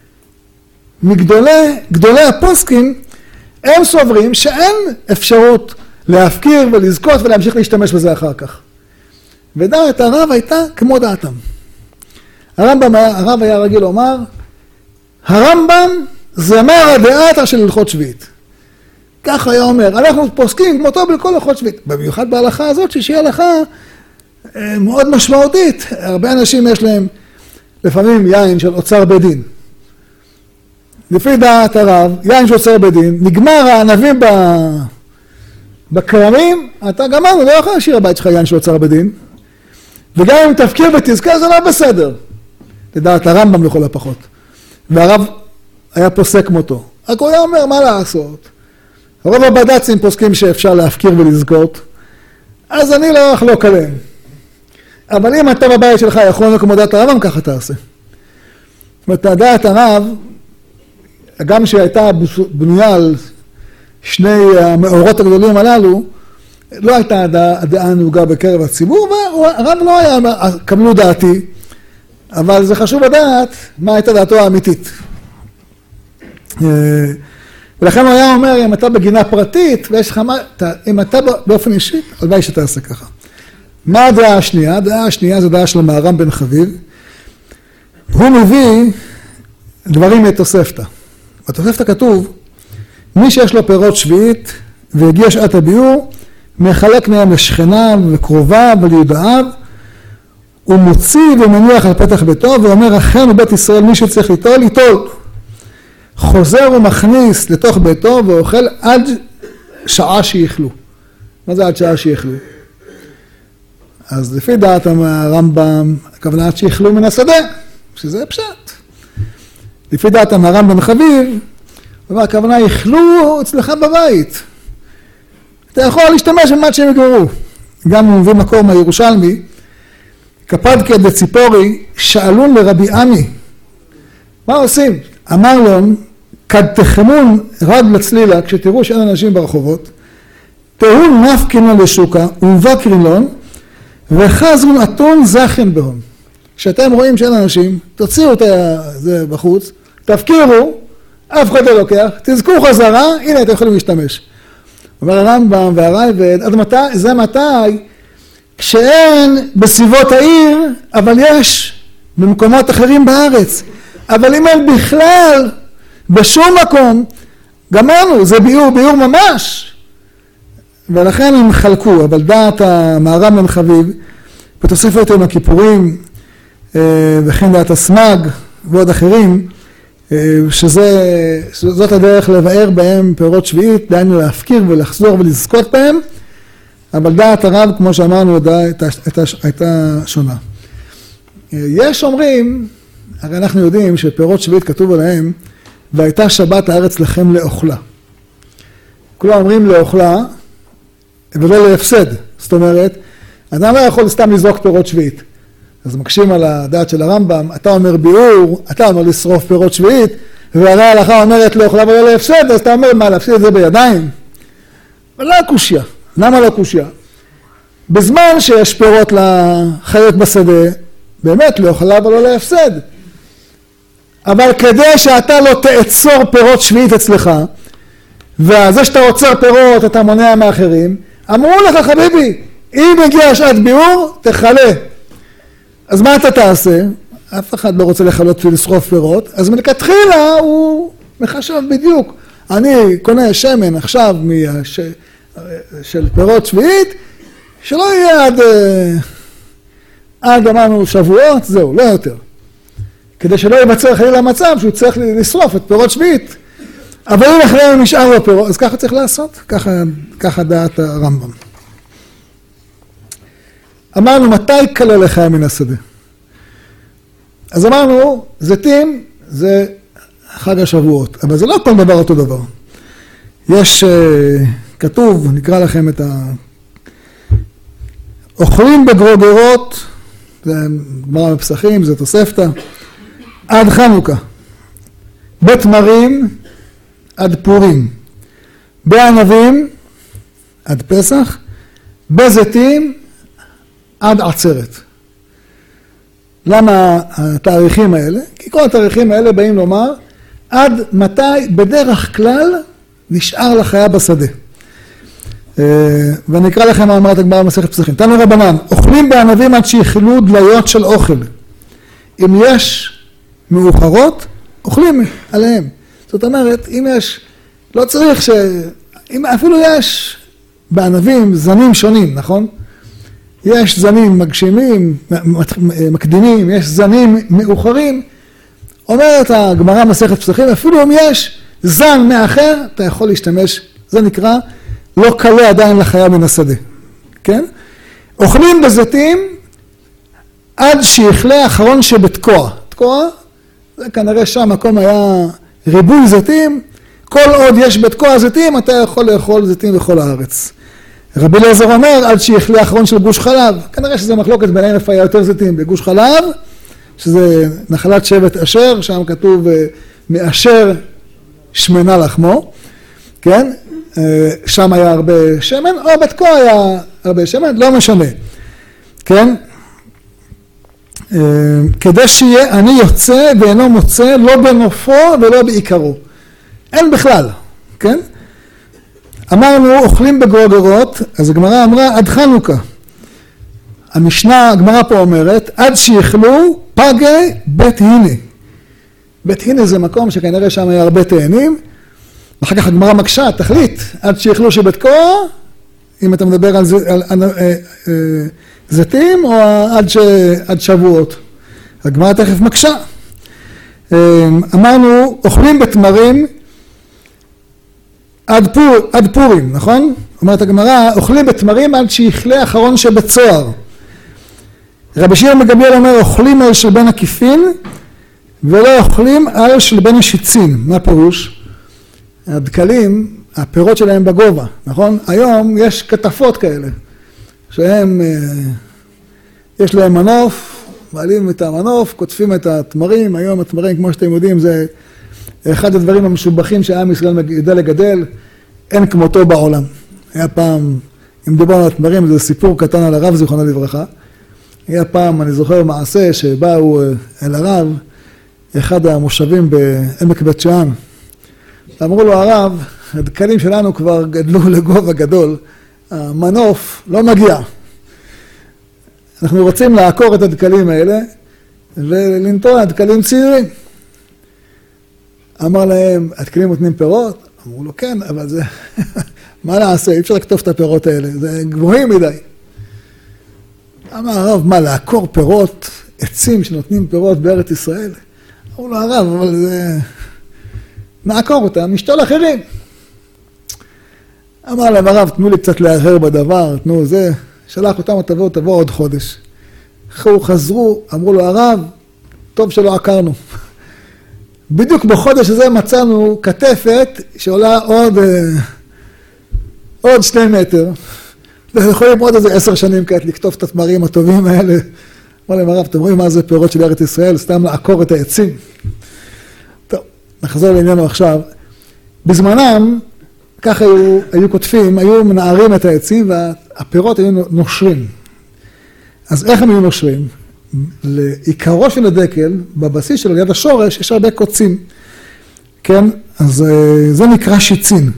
מגדולי גדולי הפוסקים, הם סוברים שאין אפשרות להפקיר ולזכות ולהמשיך להשתמש בזה אחר כך. ודעת הרב הייתה כמו דעתם. הרמב"ם, הרב היה רגיל לומר, הרמב"ם זה מרא דאתרא של הלכות שביעית. כך היה אומר, אנחנו פוסקים כמותו בכל הלכות שביעית. במיוחד בהלכה הזאת שהיא הלכה מאוד משמעותית. הרבה אנשים יש להם לפעמים יין של אוצר בית דין. לפי דעת הרב, יין של אוצר בית דין, נגמר הענבים בכרמים, אתה גמרנו, לא יכול להשאיר הבית שלך יין של אוצר בית דין. וגם אם תפקיר ותזכר זה לא בסדר. לדעת הרמב"ם לכל הפחות. והרב היה פוסק כמותו. רק הוא היה אומר מה לעשות. הרוב הבד"צים פוסקים שאפשר להפקיר ולזכות, אז אני לא אחלוק עליהם. אבל אם אתה בבית שלך יכול כמו דעת הרמב"ם, ככה תעשה. זאת אומרת, דעת הרב, גם שהייתה בנויה על שני המאורות הגדולים הללו, לא הייתה הדעה הנהוגה בקרב הציבור, והרב לא היה, קבלו דעתי, אבל זה חשוב לדעת מה הייתה דעתו האמיתית. ולכן הוא היה אומר, אם אתה בגינה פרטית, ויש לך מה, אם אתה באופן אישי, הלוואי שתעשה ככה. מה הדעה השנייה? הדעה השנייה זו דעה של המהר"ם בן חביב. הוא מביא דברים מתוספתא. בתוספתא כתוב, מי שיש לו פירות שביעית והגיע שעת הביאור, מחלק מהם לשכניו וקרוביו וליודעיו, הוא מוציא ומניח על פתח ביתו ואומר, אכן בבית ישראל מי שצריך ליטול, ליטול. חוזר ומכניס לתוך ביתו ואוכל עד שעה שיחלו. מה זה עד שעה שיחלו? אז לפי דעת הרמב"ם, הכוונה עד שיחלו מן השדה, שזה פשט. לפי דעת המהר"ם בן חביב, הכוונה יחלו אצלך בבית. אתה יכול להשתמש במעט שהם יגמרו. גם הוא מביא מקור מהירושלמי, קפדקא דציפורי, שאלון לרבי עמי. מה עושים? אמר לו, כד תחמון רד לצלילה, כשתראו שאין אנשים ברחובות, תהון נפקין לשוקה, ובקרין לון, וחזרון אתון זכין בהון. כשאתם רואים שאין אנשים, תוציאו את זה בחוץ, תפקירו, אף אחד לא לוקח, תזכו חזרה, הנה אתם יכולים להשתמש. אומר הרמב"ם והרייבד, עד מתי? זה מתי? כשאין בסביבות העיר, אבל יש במקומות אחרים בארץ. אבל אם אין בכלל, בשום מקום, גמרנו, זה ביור, ביור ממש. ולכן הם חלקו, אבל דעת המהר"ם בן חביב, בתוספת יום הכיפורים, וכן דעת הסמ"ג ועוד אחרים, שזה, שזאת הדרך לבאר בהם פירות שביעית, דהיינו להפקיר ולחזור ולזכות בהם, אבל דעת הרב, כמו שאמרנו, הייתה, הייתה, הייתה שונה. יש אומרים, הרי אנחנו יודעים שפירות שביעית כתוב עליהם, והייתה שבת הארץ לכם לאוכלה. כולם אומרים לאוכלה, ולא להפסד. זאת אומרת, אדם לא יכול סתם לזרוק פירות שביעית. אז מקשים על הדעת של הרמב"ם, אתה אומר ביאור, אתה אומר לשרוף פירות שביעית, והרי ההלכה אומרת לאוכלה ולא להפסד, אז אתה אומר מה, להפסיד את זה בידיים? ולא קושיה. למה לא קושיה? בזמן שיש פירות לחיות בשדה, באמת לאוכלה ולא להפסד. אבל כדי שאתה לא תעצור פירות שביעית אצלך, וזה שאתה עוצר פירות אתה מונע מאחרים, אמרו לך חביבי, אם הגיעה שעת ביאור, תחלה. אז מה אתה תעשה? אף אחד לא רוצה לחלות ולשרוף פירות, אז מלכתחילה הוא מחשב בדיוק. אני קונה שמן עכשיו מש... של פירות שביעית, שלא יהיה עד, עד אמרנו שבועות, זהו, לא יותר. כדי שלא ייווצר חלילה מצב שהוא צריך לשרוף את פירות שביעית. אבל אם אחרי נשאר לו פירות, אז ככה צריך לעשות, ככה, ככה דעת הרמב"ם. אמרנו, מתי קלה לך מן השדה? אז אמרנו, זיתים זה חג השבועות, אבל זה לא כל דבר אותו דבר. יש, כתוב, נקרא לכם את ה... אוכלים בגרוגרות, זה גמרא בפסחים, זה תוספתא, עד חנוכה. בתמרים, עד פורים. בענבים, עד פסח. בזיתים, עד עצרת. למה התאריכים האלה? כי כל התאריכים האלה באים לומר, עד מתי בדרך כלל נשאר לחיה בשדה. ואני אקרא לכם מה אמרת הגמרא במסכת פסחים. תנו רבנן, אוכלים בענבים עד שיאכלו דליות של אוכל. אם יש מאוחרות, אוכלים עליהם. זאת אומרת, אם יש, לא צריך ש... אם אפילו יש בענבים זנים שונים, נכון? יש זנים מגשימים, מקדימים, יש זנים מאוחרים. אומרת הגמרא מסכת פסחים, אפילו אם יש זן מאחר, אתה יכול להשתמש, זה נקרא, לא קלה עדיין לחיה מן השדה. כן? אוכלים בזיתים עד שיכלה האחרון שבתקוע. תקוע, זה כנראה שם מקום היה ריבוי זיתים, כל עוד יש בתקוע זיתים, אתה יכול לאכול זיתים בכל הארץ. רבי אליעזר אומר, עד שיכלה האחרון של גוש חלב, כנראה שזה מחלוקת ביניהם איפה היה יותר זיתים, בגוש חלב, שזה נחלת שבט אשר, שם כתוב מאשר שמנה לחמו, כן? שם היה הרבה שמן, או בתקוע היה הרבה שמן, לא משנה, כן? כדי שיהיה אני יוצא ואינו מוצא, לא בנופו ולא בעיקרו. אין בכלל, כן? אמרנו, אוכלים בגרוגרות, אז הגמרא אמרה, עד חנוכה. המשנה, הגמרא פה אומרת, עד שיאכלו פגי בית הנה. בית הנה זה מקום שכנראה שם היה הרבה תאנים, ואחר כך הגמרא מקשה, תחליט, עד שיאכלו שבתקוע, אם אתה מדבר על, על, על, על זיתים, או עד, ש, עד שבועות. הגמרא תכף מקשה. אמרנו, אוכלים בתמרים, עד, פור, עד פורים, נכון? אומרת הגמרא, אוכלים בתמרים עד שיכלה האחרון שבצוהר. רבי שמעון מגמליאל אומר, אוכלים על של בין הקיפין, ולא אוכלים על של בין השיצין. מה פירוש? הדקלים, הפירות שלהם בגובה, נכון? היום יש כתפות כאלה, שהם, יש להם מנוף, מעלים את המנוף, קוטפים את התמרים. היום התמרים, כמו שאתם יודעים, זה אחד הדברים המשובחים שהעם ישראל יודע לגדל, אין כמותו בעולם. היה פעם, אם דיברנו על התמרים, זה סיפור קטן על הרב זיכרונו לברכה. היה פעם, אני זוכר מעשה, שבאו אל הרב, אחד המושבים בעמק בית שאן. אמרו לו, הרב, הדקלים שלנו כבר גדלו לגובה גדול, המנוף לא מגיע. אנחנו רוצים לעקור את הדקלים האלה ולנטוע הדקלים צעירים. אמר להם, הדקלים נותנים פירות? אמרו לו, כן, אבל זה, מה נעשה? אי אפשר לקטוף את הפירות האלה, זה גבוהים מדי. אמר הרב, מה, לעקור פירות, עצים שנותנים פירות בארץ ישראל? אמרו לו, הרב, אבל זה... נעקור אותם, נשתול אחרים. אמר להם, הרב, תנו לי קצת להרהר בדבר, תנו זה. שלח אותם, תבואו, תבואו עוד חודש. אחרי חזרו, אמרו לו, הרב, טוב שלא עקרנו. בדיוק בחודש הזה מצאנו כתפת שעולה עוד, עוד שני מטר. ויכולים עוד איזה עשר שנים כעת לכתוב את התמרים הטובים האלה. אמר להם, הרב, אתם רואים מה זה פירות של ארץ ישראל? סתם לעקור את העצים. טוב, נחזור לעניינו עכשיו. בזמנם, ככה היו, היו כותפים, היו מנערים את העצים והפירות היו נושרים. אז איך הם היו נושרים? לעיקרו של הדקל, בבסיס שלו, ליד השורש, יש הרבה קוצים. כן? אז זה נקרא שיצין.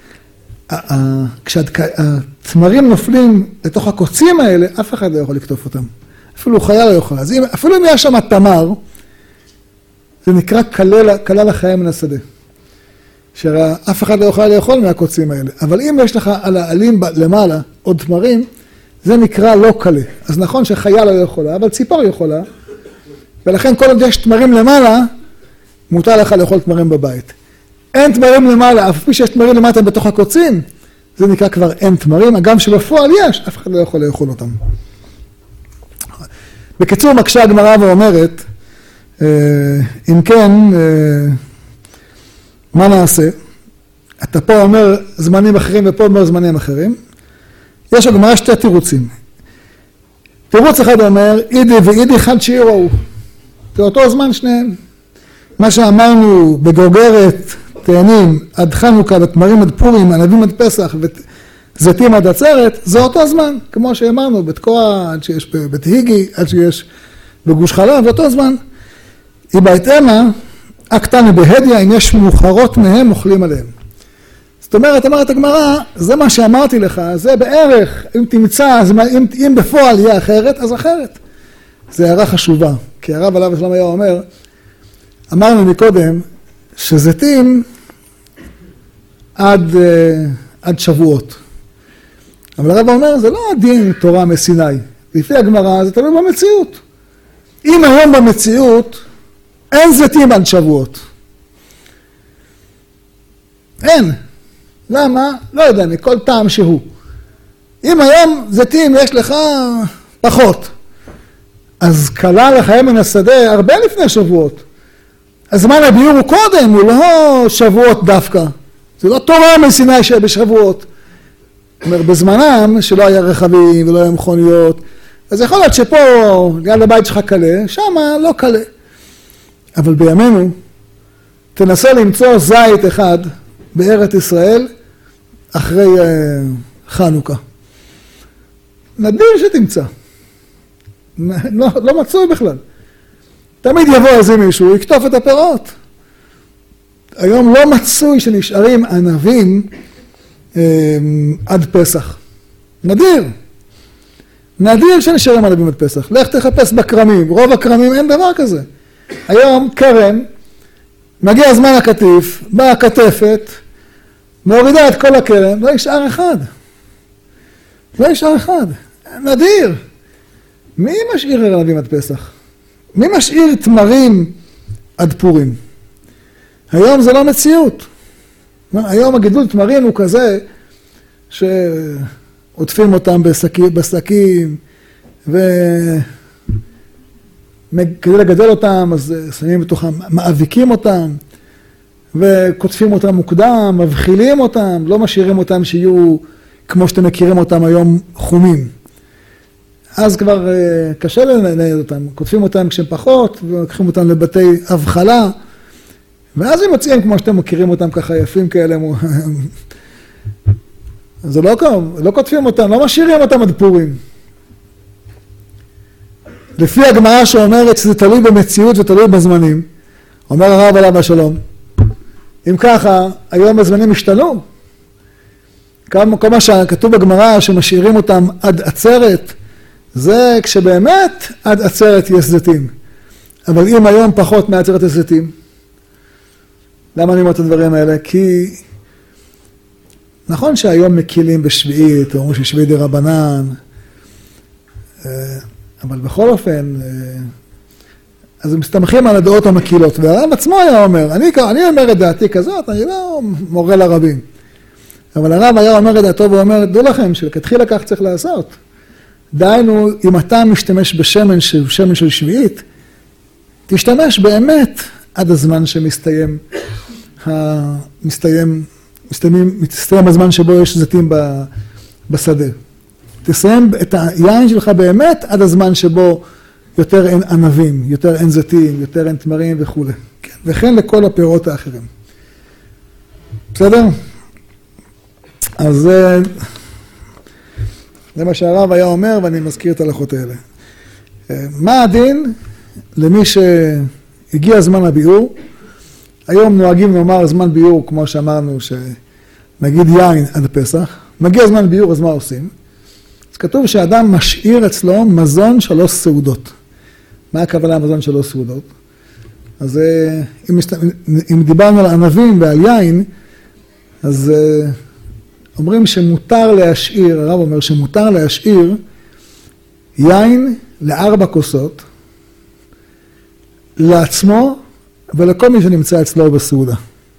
כשהתמרים נופלים לתוך הקוצים האלה, אף אחד לא יכול לקטוף אותם. אפילו חיה לא יכול. אז אם, אפילו אם יש שם תמר, זה נקרא כלל החיה מן השדה. שאף אחד לא יכול לאכול מהקוצים האלה. אבל אם יש לך על העלים למעלה עוד תמרים, זה נקרא לא קלה. אז נכון שחיה לא יכולה, אבל ציפור יכולה. ולכן כל עוד יש תמרים למעלה, מותר לך לאכול תמרים בבית. אין תמרים למעלה, אף פי שיש תמרים למטה בתוך הקוצים, זה נקרא כבר אין תמרים, אגם שבפועל יש, אף אחד לא יכול לאכול אותם. בקיצור, מקשה הגמרא ואומרת, אם כן, מה נעשה? אתה פה אומר זמנים אחרים ופה אומר זמנים אחרים. יש הגמרא שתי תירוצים. תירוץ אחד אומר, אידי ואידי חד שיראו. זה אותו זמן שניהם. מה שאמרנו בגוגרת, תאנים, עד חנוכה, ותמרים עד פורים, ענבים עד פסח, וזיתים עד עצרת, זה אותו זמן. כמו שאמרנו, בתקוע, עד שיש בתהיגי, עד שיש בגוש חלב, זה אותו זמן. היא בהתאמה, הקטנה בהדיה, אם יש מאוחרות מהם, אוכלים עליהם. זאת אומרת, אמרת הגמרא, זה מה שאמרתי לך, זה בערך, אם תמצא, אם, אם בפועל יהיה אחרת, אז אחרת. זה הערה חשובה, כי הרב עליו השלום היה אומר, אמרנו מקודם, שזיתים עד, עד שבועות. אבל הרב אומר, זה לא הדין תורה מסיני. לפי הגמרא, זה תלוי במציאות. אם היום במציאות, אין זיתים עד שבועות. אין. למה? לא יודע, מכל טעם שהוא. אם היום זיתים יש לך פחות, אז קלה לחיה מן השדה הרבה לפני שבועות. הזמן הביור הוא קודם, הוא לא שבועות דווקא. זה לא תורה מסיני שבשבועות. זאת אומרת, בזמנם שלא היה רכבים ולא היה מכוניות, אז יכול להיות שפה, ליד הבית שלך קלה, שמה לא קלה. אבל בימינו, תנסה למצוא זית אחד בארץ ישראל אחרי uh, חנוכה. נדיר שתמצא. לא, לא מצוי בכלל. תמיד יבוא איזה מישהו, יקטוף את הפירות. היום לא מצוי שנשארים ענבים um, עד פסח. נדיר. נדיר שנשארים ענבים עד פסח. לך תחפש בקרמים. רוב הקרמים אין דבר כזה. היום קרם, מגיע זמן הקטיף, באה הכתפת, מורידה את כל הקרם, לא ישאר אחד. לא ישאר אחד. נדיר. מי משאיר ענבים עד פסח? מי משאיר תמרים עד פורים? היום זה לא מציאות. היום הגידול תמרים הוא כזה שעוטפים אותם בשקים, בשקים ו... כדי לגדל אותם, אז שמים בתוכם, מאביקים אותם, וקוטפים אותם מוקדם, מבחילים אותם, לא משאירים אותם שיהיו, כמו שאתם מכירים אותם היום, חומים. אז כבר קשה לנהל אותם, קוטפים אותם כשהם פחות, ולוקחים אותם לבתי הבחלה, ואז הם מוצאים כמו שאתם מכירים אותם ככה יפים כאלה. זה לא, לא קוטפים אותם, לא משאירים אותם עד פורים. לפי הגמרא שאומרת שזה תלוי במציאות ותלוי בזמנים, אומר הרב עליו השלום, אם ככה, היום הזמנים השתנו. כל מה שכתוב בגמרא שמשאירים אותם עד עצרת, זה כשבאמת עד עצרת יש זיתים. אבל אם היום פחות מעצרת יש זיתים, למה אני אומר את הדברים האלה? כי נכון שהיום מקילים בשביעית, אומרים ששביעית דרבנן, אבל בכל אופן, אז הם מסתמכים על הדעות המקילות, והרב עצמו היה אומר, אני, אני אומר את דעתי כזאת, אני לא מורה לרבים. אבל הרב היה אומר את דעתו ואומר, דעו לכם שלכתחילה כך צריך לעשות. דהיינו, אם אתה משתמש בשמן של, שמן של שביעית, תשתמש באמת עד הזמן שמסתיים, מסתיים, מסתיים, מסתיים הזמן שבו יש זיתים בשדה. תסיים את היין שלך באמת עד הזמן שבו יותר אין ענבים, יותר אין זיתים, יותר אין תמרים וכו'. כן, וכן לכל הפירות האחרים. בסדר? אז זה, זה מה שהרב היה אומר, ואני מזכיר את ההלכות האלה. מה הדין למי שהגיע זמן הביאור? היום נוהגים לומר זמן ביאור, כמו שאמרנו, שנגיד יין עד פסח. מגיע זמן ביאור, אז מה עושים? אז כתוב שאדם משאיר אצלו מזון שלוש סעודות. מה הכוונה מזון שלוש סעודות? אז אם, אם דיברנו על ענבים ועל יין, אז אומרים שמותר להשאיר, הרב אומר שמותר להשאיר יין לארבע כוסות, לעצמו ולכל מי שנמצא אצלו בסעודה.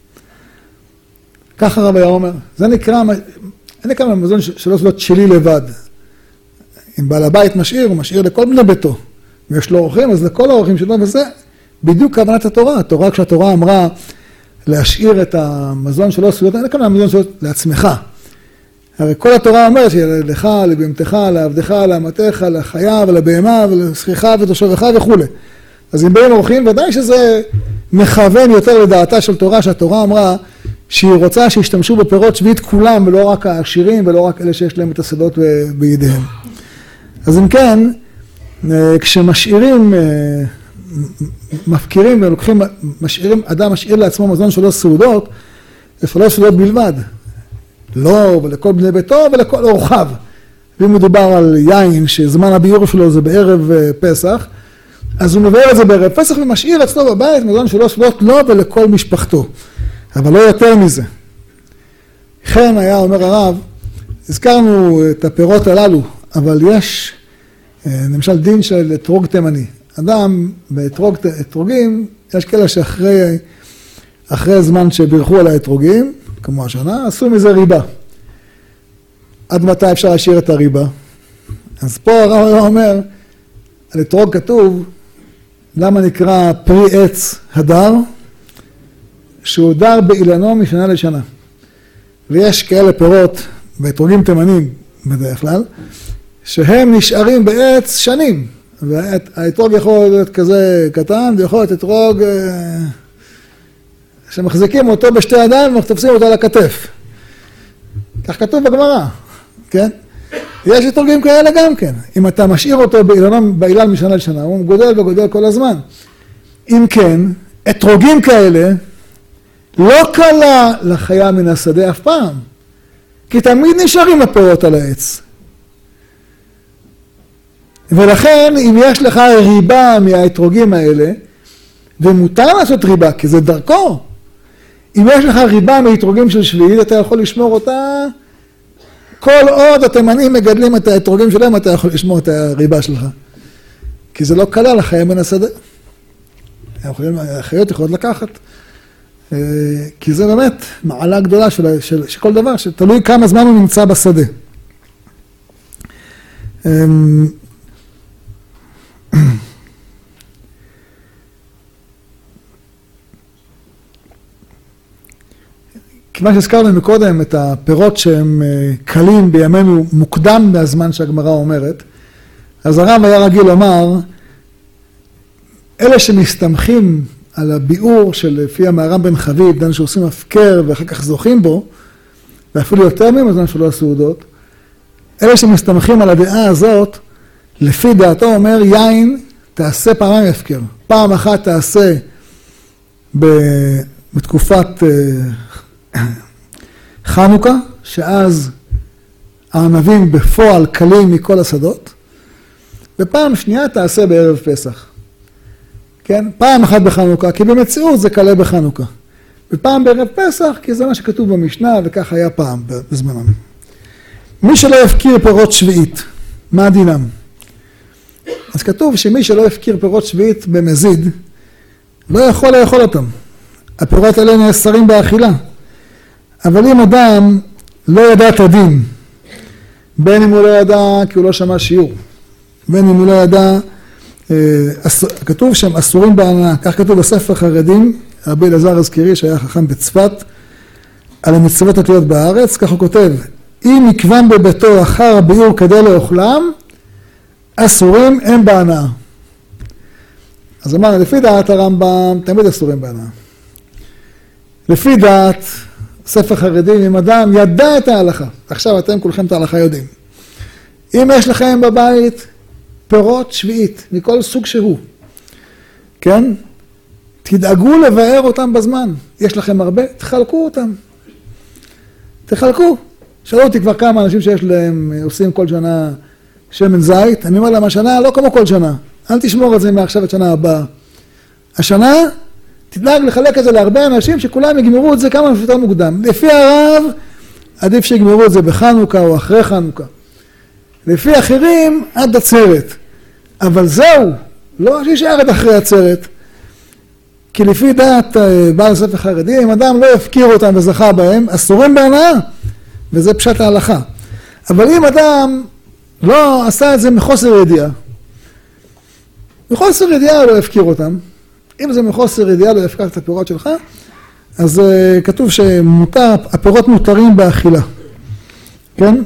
ככה הרב היה אומר. זה נקרא, זה נקרא מזון שלוש סעודות שלי לבד. אם בעל הבית משאיר, הוא משאיר לכל בני ביתו. ויש לו אורחים, אז לכל האורחים שלו, וזה בדיוק כוונת התורה. התורה, כשהתורה אמרה להשאיר את המזון שלוש סעודות, אין כאן המזון שלוש לעצמך. הרי כל התורה אומרת שלך, לבהמתך, לעבדך, לאמתך, לחיה ולבהמה ולשכיך ותושבך וכו'. אז אם באים אורחים, ודאי שזה מכוון יותר לדעתה של תורה, שהתורה אמרה שהיא רוצה שישתמשו בפירות שביעית כולם, ולא רק העשירים ולא רק אלה שיש להם את השדות בידיהם. אז אם כן, כשמשאירים, מפקירים ולוקחים, משאירים, אדם משאיר לעצמו מזון שלוש סעודות, זה שלוש סעודות בלבד. לא, ולכל בני ביתו ולכל אורחיו. ואם מדובר על יין שזמן הביאור שלו זה בערב פסח, אז הוא מבאר את זה בערב פסח ומשאיר אצלו בבית מזון שלוש סעודות לו ולכל משפחתו. אבל לא יותר מזה. כן היה אומר הרב, הזכרנו את הפירות הללו, אבל יש למשל דין של אתרוג תימני. אדם באתרוגים, יש כאלה שאחרי אחרי זמן שבירכו על האתרוגים, כמו השנה, עשו מזה ריבה. עד מתי אפשר להשאיר את הריבה? אז פה הרב אומר, על אתרוג כתוב, למה נקרא פרי עץ הדר? שהוא דר באילנו משנה לשנה. ויש כאלה פירות, באתרוגים תימנים בדרך כלל, שהם נשארים בעץ שנים. והאתרוג יכול להיות כזה קטן, ויכול להיות אתרוג שמחזיקים אותו בשתי ידיים ותופסים אותו על הכתף. כך כתוב בגמרא, כן? יש אתרוגים כאלה גם כן. אם אתה משאיר אותו באילן, באילן משנה לשנה, הוא גודל וגודל כל הזמן. אם כן, אתרוגים כאלה לא קלה לחיה מן השדה אף פעם, כי תמיד נשארים הפירות על העץ. ולכן, אם יש לך ריבה מהאתרוגים האלה, ומותר לעשות ריבה, כי זה דרכו, אם יש לך ריבה מאתרוגים של שביעית, אתה יכול לשמור אותה, כל עוד התימנים מגדלים את האתרוגים שלהם, אתה יכול לשמור את הריבה שלך. כי זה לא קלה לחיה מן השדה. החיות יכולות לקחת. כי זה באמת מעלה גדולה של, של, של כל דבר, שתלוי כמה זמן הוא נמצא בשדה. כיוון שהזכרנו מקודם את הפירות שהם קלים בימינו מוקדם מהזמן שהגמרא אומרת, אז הרב היה רגיל לומר, אלה שמסתמכים על הביאור של לפי המהר"ם בן חביב, דן שעושים הפקר ואחר כך זוכים בו, ואפילו יותר ממזון שלוש סעודות, אלה שמסתמכים על הדעה הזאת, לפי דעתו אומר, יין תעשה פעמיים הפקר. פעם אחת תעשה בתקופת חנוכה, שאז הענבים בפועל קלים מכל השדות, ופעם שנייה תעשה בערב פסח. כן? פעם אחת בחנוכה, כי במציאות זה קלה בחנוכה. ופעם בערב פסח, כי זה מה שכתוב במשנה, וכך היה פעם בזמנם. מי שלא יפקיר פירות שביעית, מה דינם? אז כתוב שמי שלא יפקיר פירות שביעית במזיד, לא יכול לאכול אותם. הפירות האלה נאסרים באכילה. אבל אם אדם לא ידע את הדין, בין אם הוא לא ידע כי הוא לא שמע שיעור, בין אם הוא לא ידע, כתוב שהם אסורים בהנאה, כך כתוב בספר חרדים, רבי אלעזר הזכירי שהיה חכם בצפת, על המצוות התלויות בארץ, כך הוא כותב, אם יקבם בביתו אחר הביאור כדי לאוכלם, אסורים הם בהנאה. אז אמרנו, לפי דעת הרמב"ם, תמיד אסורים בהנאה. לפי דעת ספר חרדים, אם אדם ידע את ההלכה, עכשיו אתם כולכם את ההלכה יודעים, אם יש לכם בבית פירות שביעית, מכל סוג שהוא, כן? תדאגו לבאר אותם בזמן. יש לכם הרבה, תחלקו אותם. תחלקו. שאלו אותי כבר כמה אנשים שיש להם, עושים כל שנה שמן זית. אני אומר להם, השנה לא כמו כל שנה. אל תשמור את זה מעכשיו את שנה הבאה. השנה, תדאג לחלק את זה להרבה אנשים שכולם יגמרו את זה כמה יותר מוקדם. לפי הרב, עדיף שיגמרו את זה בחנוכה או אחרי חנוכה. לפי אחרים, עד עצרת. אבל זהו, לא שישאר עד אחרי עצרת. כי לפי דעת בעל ספר חרדי, אם אדם לא יפקיר אותם וזכה בהם, אסורים בהנאה, וזה פשט ההלכה. אבל אם אדם לא עשה את זה מחוסר ידיעה, מחוסר ידיעה לא יפקיר אותם, אם זה מחוסר ידיעה לא יפקיר את הפירות שלך, אז כתוב שמותר, הפירות מותרים באכילה. כן?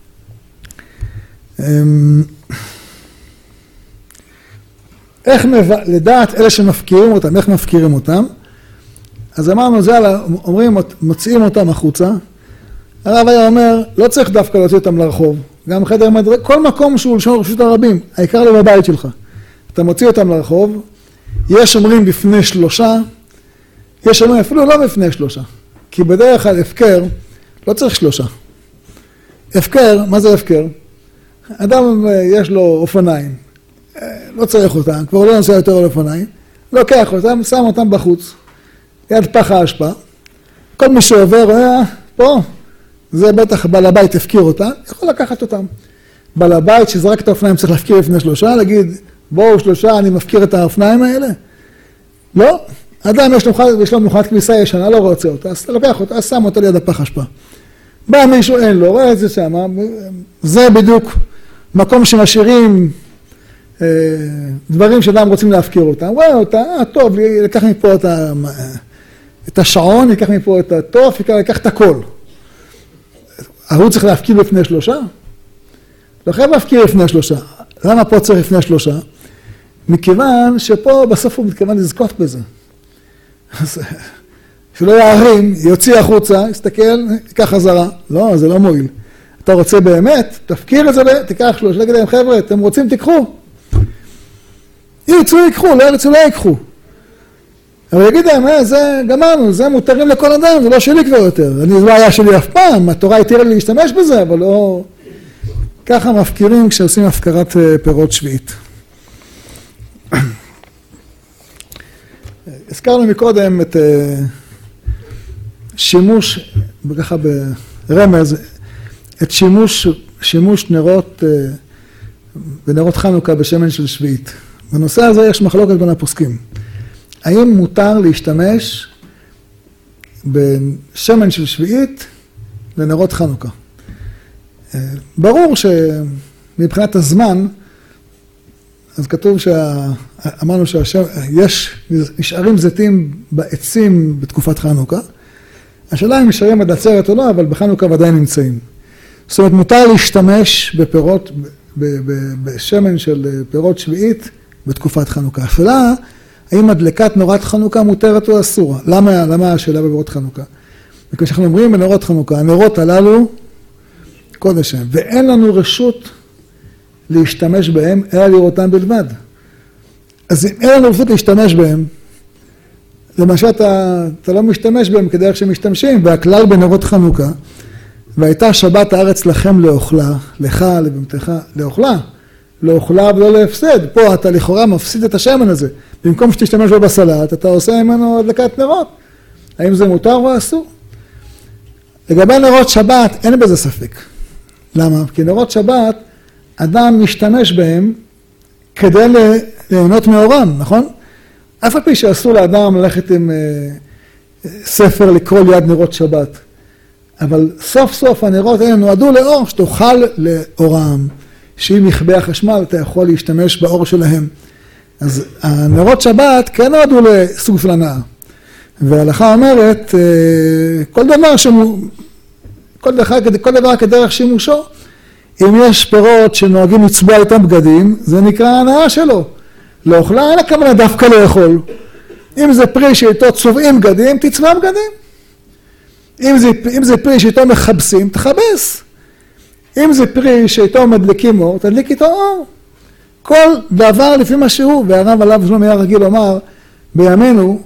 איך לדעת אלה שמפקירים אותם, איך מפקירים אותם? אז אמרנו, זה אומרים, מוציאים אותם החוצה. הרב היה אומר, לא צריך דווקא להוציא אותם לרחוב. גם חדר מדרג, כל מקום שהוא לשון רשות הרבים, העיקר לו בבית שלך. אתה מוציא אותם לרחוב, יש אומרים בפני שלושה, יש אומרים אפילו לא בפני שלושה. כי בדרך כלל הפקר, לא צריך שלושה. הפקר, מה זה הפקר? אדם יש לו אופניים. לא צריך אותם, כבר לא נוסע יותר על אופניים, לוקח אותם, שם אותם בחוץ, ליד פח האשפה, כל מי שעובר, רואה, פה, זה בטח בעל הבית הפקיר אותם, יכול לקחת אותם. בעל הבית שזרק את האופניים צריך להפקיר לפני שלושה, להגיד, בואו שלושה, אני מפקיר את האופניים האלה? לא, אדם יש לו, יש לו מכונת כביסה ישנה, לא רוצה אותה, אז אתה לוקח אותה, אז שם אותה ליד הפח האשפה. בא מישהו, אין לו, רואה את זה שם, זה בדיוק מקום שמשאירים, דברים שאדם רוצים להפקיר אותם, רואה אותה, אה, טוב, לקח מפה את, ה... את השעון, לקח מפה את התוף, לקח את הכל. הוא צריך להפקיר לפני שלושה? לא חייב להפקיר לפני שלושה. למה פה צריך לפני שלושה? מכיוון שפה בסוף הוא מתכוון לזכות בזה. אז שלא יערים, יוציא החוצה, יסתכל, ייקח חזרה. לא, זה לא מועיל. אתה רוצה באמת, תפקיר את זה, תיקח שלושה, תגיד להם, חבר'ה, אתם רוצים, תיקחו. ירצו ייקחו, לא ירצו לא ייקחו. אבל יגיד להם, אה, זה גמרנו, זה מותרים לכל אדם, זה לא שלי כבר יותר. אני, זה לא היה שלי אף פעם, התורה התירה לי להשתמש בזה, אבל לא... ככה מפקירים כשעושים הפקרת פירות שביעית. הזכרנו מקודם את שימוש, ככה ברמז, את שימוש, שימוש נרות, בנרות חנוכה בשמן של שביעית. בנושא הזה יש מחלוקת בין הפוסקים. האם מותר להשתמש בשמן של שביעית לנרות חנוכה? ברור שמבחינת הזמן, אז כתוב שאמרנו שיש, נשארים זיתים בעצים בתקופת חנוכה. השאלה אם נשארים עד עצרת או לא, אבל בחנוכה ודאי נמצאים. זאת אומרת, מותר להשתמש בפירות, בשמן של פירות שביעית בתקופת חנוכה. השאלה, האם הדלקת נורת חנוכה מותרת או אסורה? למה, למה השאלה בנורות חנוכה? וכאשר אנחנו אומרים בנורות חנוכה, הנרות הללו קודש הם, ואין לנו רשות להשתמש בהם, אלא לראותם בלבד. אז אם אין לנו רשות להשתמש בהם, למשל אתה, אתה לא משתמש בהם כדרך שמשתמשים, והכלל בנרות חנוכה, והייתה שבת הארץ לכם לאוכלה, לך, לבמתך, לאוכלה, לאוכלה ולא להפסד. פה אתה לכאורה מפסיד את השמן הזה. במקום שתשתמש בו בסלט, אתה עושה ממנו הדלקת נרות. האם זה מותר או אסור? לגבי נרות שבת, אין בזה ספק. למה? כי נרות שבת, אדם משתמש בהם כדי ליהנות מאורם, נכון? אף על פי שאסור לאדם ללכת עם uh, ספר לקרוא ליד נרות שבת. אבל סוף סוף הנרות האלה נועדו לאור, שתוכל לאורם, שאם יכבה החשמל אתה יכול להשתמש באור שלהם. אז הנרות שבת כן נועדו לסוג של הנאה. וההלכה אומרת, uh, כל דבר שמו, כל דבר, כל דבר כדרך שימושו, אם יש פירות שנוהגים לצבוע איתם בגדים, זה נקרא ההנאה שלו. לאוכלה אין הכוונה דווקא לאכול. אם זה פרי שאיתו צובעים בגדים, תצבע בגדים. אם זה, אם זה פרי שאיתו מחבסים, תחבס. אם זה פרי שאיתו מדליקים אור, תדליק איתו אור. כל דבר לפי מה שהוא, והרב עליו שלום היה רגיל לומר, בימינו,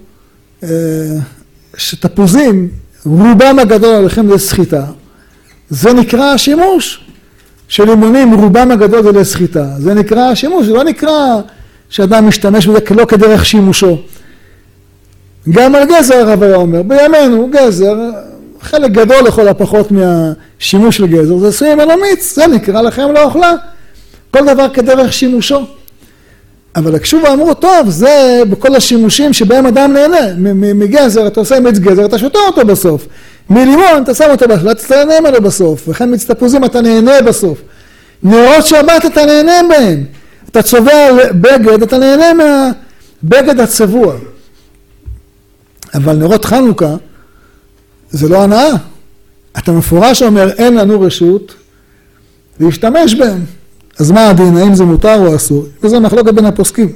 שתפוזים, רובם הגדול הולכים לסחיטה, זה נקרא שימוש. של לימונים, רובם הגדול זה לסחיטה. זה נקרא שימוש, זה לא נקרא שאדם משתמש בזה לא כדרך שימושו. גם על גזר הרב היה אומר, בימינו גזר, חלק גדול לכל הפחות מהשימוש של גזר, זה עשויים על המיץ, זה נקרא לכם לאוכלה. כל דבר כדרך שימושו. אבל הקשוב אמרו, טוב, זה בכל השימושים שבהם אדם נהנה. מגזר, אתה עושה מיץ גזר, אתה שותה אותו בסוף. מלימון, אתה שם אותו בסוף, אתה נהנה ממנו בסוף. וכן מיץ תפוזים, אתה נהנה בסוף. נרות שבת, אתה נהנה בהם. אתה צובע בגד, אתה נהנה מהבגד הצבוע. אבל נרות חנוכה, זה לא הנאה. אתה מפורש אומר, אין לנו רשות להשתמש בהם. אז מה הדין, האם זה מותר או אסור? וזה מחלוקת בין הפוסקים.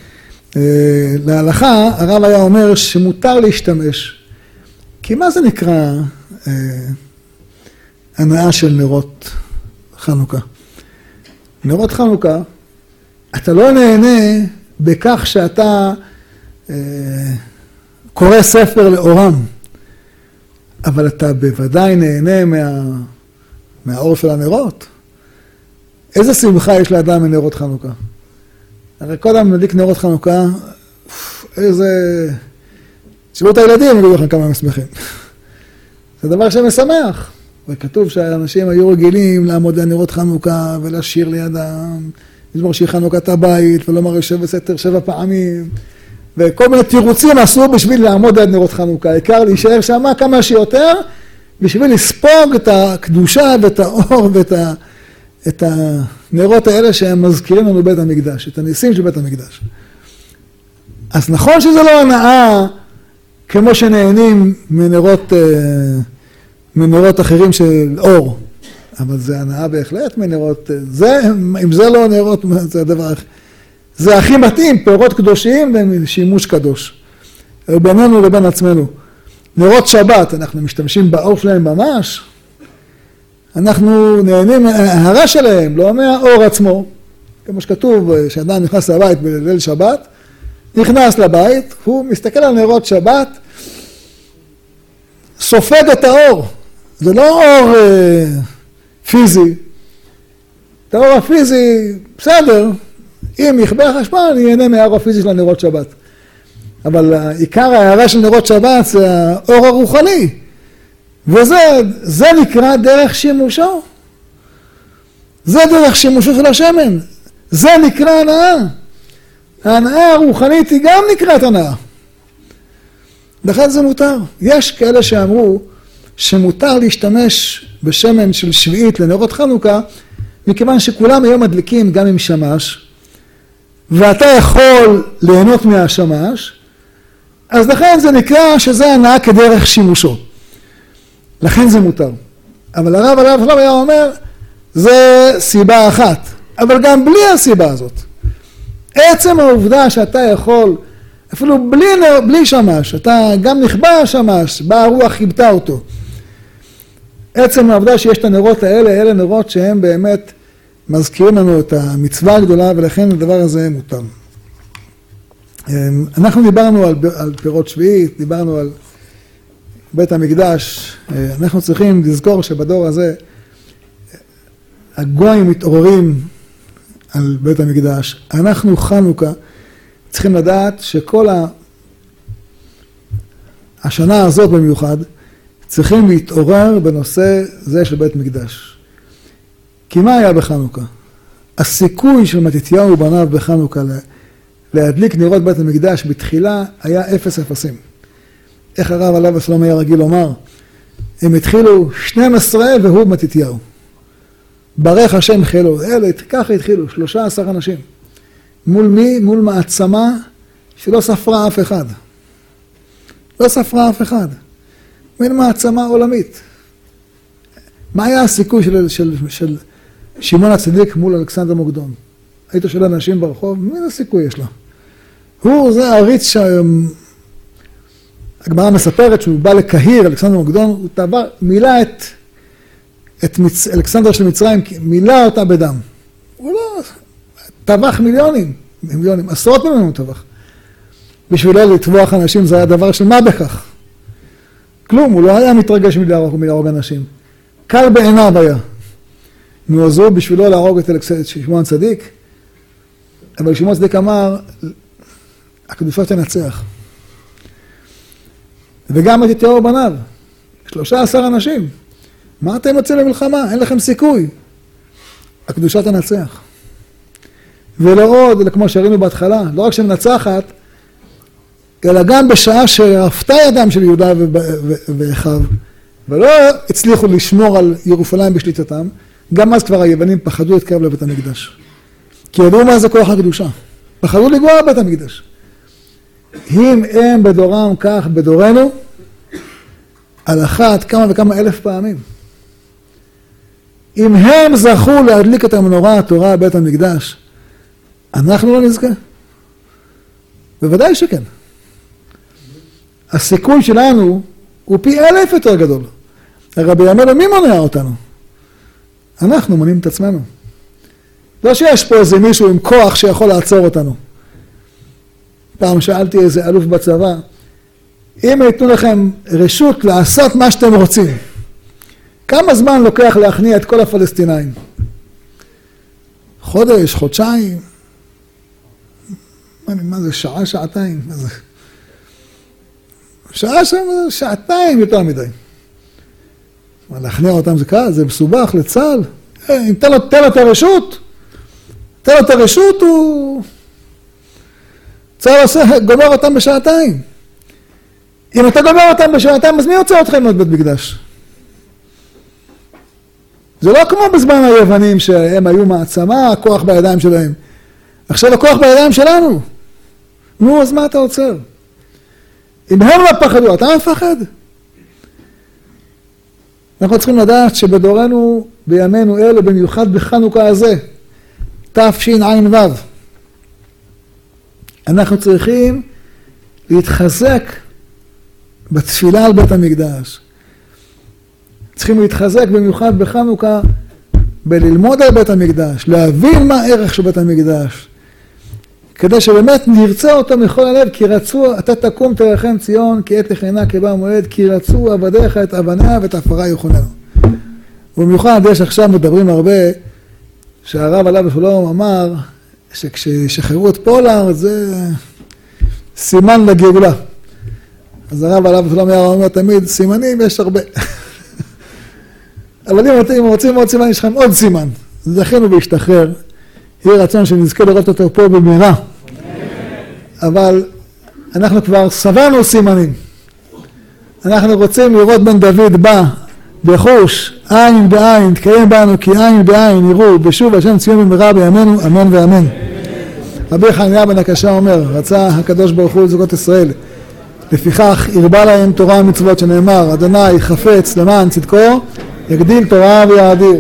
להלכה, הרב היה אומר שמותר להשתמש. כי מה זה נקרא אה, הנאה של נרות חנוכה? נרות חנוכה, אתה לא נהנה בכך שאתה אה, קורא ספר לאורם, אבל אתה בוודאי נהנה מה, מהאור של הנרות. איזה שמחה יש לאדם מנרות חנוכה? הרי קודם נדליק נרות חנוכה, איזה... תשאלו את הילדים, יגידו לכם כמה הם שמחים. זה דבר שמשמח. וכתוב שהאנשים היו רגילים לעמוד על נרות חנוכה ולשיר לידם, לזמור שיר חנוכת הבית ולומר יושב בסתר שבע פעמים, וכל מיני תירוצים עשו בשביל לעמוד על נרות חנוכה. העיקר להישאר שם כמה שיותר, בשביל לספוג את הקדושה ואת האור ואת ה... את הנרות האלה שהם מזכירים לנו בית המקדש, את הניסים של בית המקדש. אז נכון שזה לא הנאה כמו שנהנים מנרות, מנרות אחרים של אור, אבל זה הנאה בהחלט מנרות, זה, אם זה לא נרות, זה הדבר, זה הכי מתאים, פירות קדושים ושימוש קדוש. בינינו לבין עצמנו. נרות שבת, אנחנו משתמשים באור שלהם ממש, אנחנו נהנים מההרה שלהם, לא מהאור עצמו. כמו שכתוב, שאדם נכנס לבית בליל שבת, נכנס לבית, הוא מסתכל על נרות שבת, סופג את האור. זה לא אור אה, פיזי. את האור הפיזי, בסדר, אם יכבה החשמל, ייהנה מהאור הפיזי של הנרות שבת. אבל עיקר ההרה של נרות שבת זה האור הרוחני. וזה זה נקרא דרך שימושו. זה דרך שימושו של השמן. זה נקרא הנאה. ההנאה הרוחנית היא גם נקראת הנאה. לכן זה מותר. יש כאלה שאמרו שמותר להשתמש בשמן של שביעית לנרות חנוכה, מכיוון שכולם היום מדליקים גם עם שמש, ואתה יכול ליהנות מהשמש, אז לכן זה נקרא שזה הנאה כדרך שימושו. לכן זה מותר. אבל הרב עליו שלום היה אומר, זה סיבה אחת. אבל גם בלי הסיבה הזאת. עצם העובדה שאתה יכול, אפילו בלי, בלי שמש, אתה גם נכבה השמש, באה הרוח חיבתה אותו. עצם העובדה שיש את הנרות האלה, אלה נרות שהם באמת מזכירים לנו את המצווה הגדולה, ולכן הדבר הזה מותר. אנחנו דיברנו על, על פירות שביעית, דיברנו על בית המקדש. אנחנו צריכים לזכור שבדור הזה הגויים מתעוררים על בית המקדש. אנחנו חנוכה צריכים לדעת שכל ה... השנה הזאת במיוחד צריכים להתעורר בנושא זה של בית מקדש. כי מה היה בחנוכה? הסיכוי של מתתיהו ובניו בחנוכה להדליק נרות בית המקדש בתחילה היה אפס אפסים. איך הרב עליו השלום היה רגיל לומר? הם התחילו שנים עשר והוא מתתיהו. ברך השם חילו. אלה, ככה התחילו, שלושה עשר אנשים. מול מי? מול מעצמה שלא ספרה אף אחד. לא ספרה אף אחד. מין מעצמה עולמית. מה היה הסיכוי של, של, של שמעון הצדיק מול אלכסנדר מוקדון? היית שואל אנשים ברחוב, מי הסיכוי יש לו? הוא, זה העריץ שהגמרא מספרת שהוא בא לקהיר, אלכסנדר מוקדון, הוא טבע, מילא את, את מצ, אלכסנדר של מצרים, מילא אותה בדם. הוא לא, טבח מיליונים, מיליונים, עשרות מיליונים הוא טבח. בשבילו לטבוח אנשים זה היה דבר של מה בכך? כלום, הוא לא היה מתרגש מלהרוג אנשים. קל בעיניו היה. מעוזרו בשבילו להרוג את שמעון צדיק, אבל שמעון צדיק אמר, הקדושה תנצח. וגם מתתיהו ובניו, שלושה עשר אנשים. מה אתם יוצאים למלחמה? אין לכם סיכוי. הקדושה תנצח. ולא עוד, כמו שראינו בהתחלה, לא רק שמנצחת, אלא גם בשעה שרפתה ידם של יהודה ואחיו, ולא הצליחו לשמור על ירושלים בשליטתם, גם אז כבר היוונים פחדו להתקרב לבית המקדש. כי ידעו מה זה כוח הקדושה. פחדו לגוע בבית המקדש. אם הם בדורם כך בדורנו, על אחת כמה וכמה אלף פעמים. אם הם זכו להדליק את המנורה התורה בבית המקדש, אנחנו לא נזכה. בוודאי שכן. הסיכוי שלנו הוא פי אלף יותר גדול. הרבי אומר, מי מונע אותנו? אנחנו מונעים את עצמנו. לא שיש פה איזה מישהו עם כוח שיכול לעצור אותנו. פעם שאלתי איזה אלוף בצבא, אם ייתנו לכם רשות לעשות מה שאתם רוצים, כמה זמן לוקח להכניע את כל הפלסטינאים? חודש, חודשיים? מה זה, שעה, שעתיים? מה זה? שעה, שעה, שעתיים יותר מדי. להכניע אותם זה קל, זה מסובך לצה"ל. אם תן לו, תן לו את הרשות, תן לו את הרשות, הוא... צה"ל עושה, גומר אותם בשעתיים. אם אתה גומר אותם בשעתיים, אז מי יוצא אתכם עוד בית מקדש? זה לא כמו בזמן היוונים שהם היו מעצמה, הכוח בידיים שלהם. עכשיו הכוח בידיים שלנו. נו, אז מה אתה עוצר? אם הם לא פחדו, אתה מפחד? אנחנו צריכים לדעת שבדורנו, בימינו אלה, במיוחד בחנוכה הזה, תשע"ו, אנחנו צריכים להתחזק בתפילה על בית המקדש. צריכים להתחזק במיוחד בחנוכה, בללמוד על בית המקדש, להבין מה הערך של בית המקדש, כדי שבאמת נרצה אותו מכל הלב, כי רצו, אתה תקום תרחם ציון, כי עת תחנה כבא מועד, כי רצו עבדיך את אבניה ואת עפרה יוכננו. ובמיוחד יש עכשיו מדברים הרבה, שהרב עליו השלום אמר, שכששחררו את פולארד זה סימן לגאולה. אז הרב עליו השלום היה אומר תמיד, סימנים יש הרבה. אבל אם אתם רוצים עוד סימן, יש לכם עוד סימן. זכינו והשתחרר. יהיה רצון שנזכה לראות אותו פה במהרה. אבל אנחנו כבר סברנו סימנים. אנחנו רוצים לראות בן דוד בא בחוש, עין בעין, תקיים בנו כי עין בעין יראו, בשוב השם ציון במהרה בימינו, אמן ואמן. רבי חנינא בן הקשה אומר, רצה הקדוש ברוך הוא לזוגות ישראל, לפיכך ירבה להם תורה ומצוות שנאמר, אדוני חפץ למען צדקו, יגדיל תורה ויאדיר.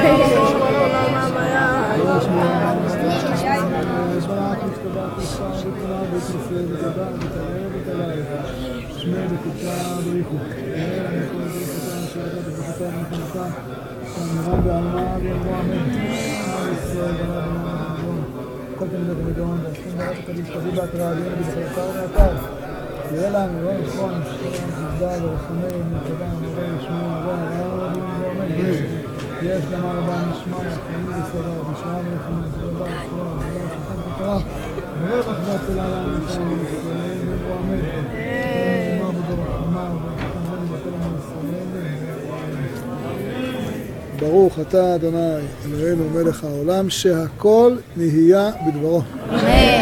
Thank you. מה ותנסה ותדע ותראה ותלעי שמי בקודשה בריחו ואלה מכל בריחותה שירדה בבקתה ומכנתה שאמירה בעלמה וירבו אמן עם ישראל בנה בנה בנה כל תלמידי תלמידון ועשכים דעת הקדיש תביא בהתראה עלינו בזכרתה ובאתר יראה לנו לא נכון שכולם תבדה ורחמי ונקדה נראה לשמוע נראה נראה נראה נראה יש למה רבה נשמע יחיים בסדר ושעה ולחמי סבבה ושעה ושעה שכם תקרה וראה בחדת אלה לנו נשאר ישראל ובו עמד ונאמר בדור החמה ובחמם בכל עם ישראל ברוך אתה אדוני אלוהינו מלך העולם שהכל נהיה בדברו. אמן.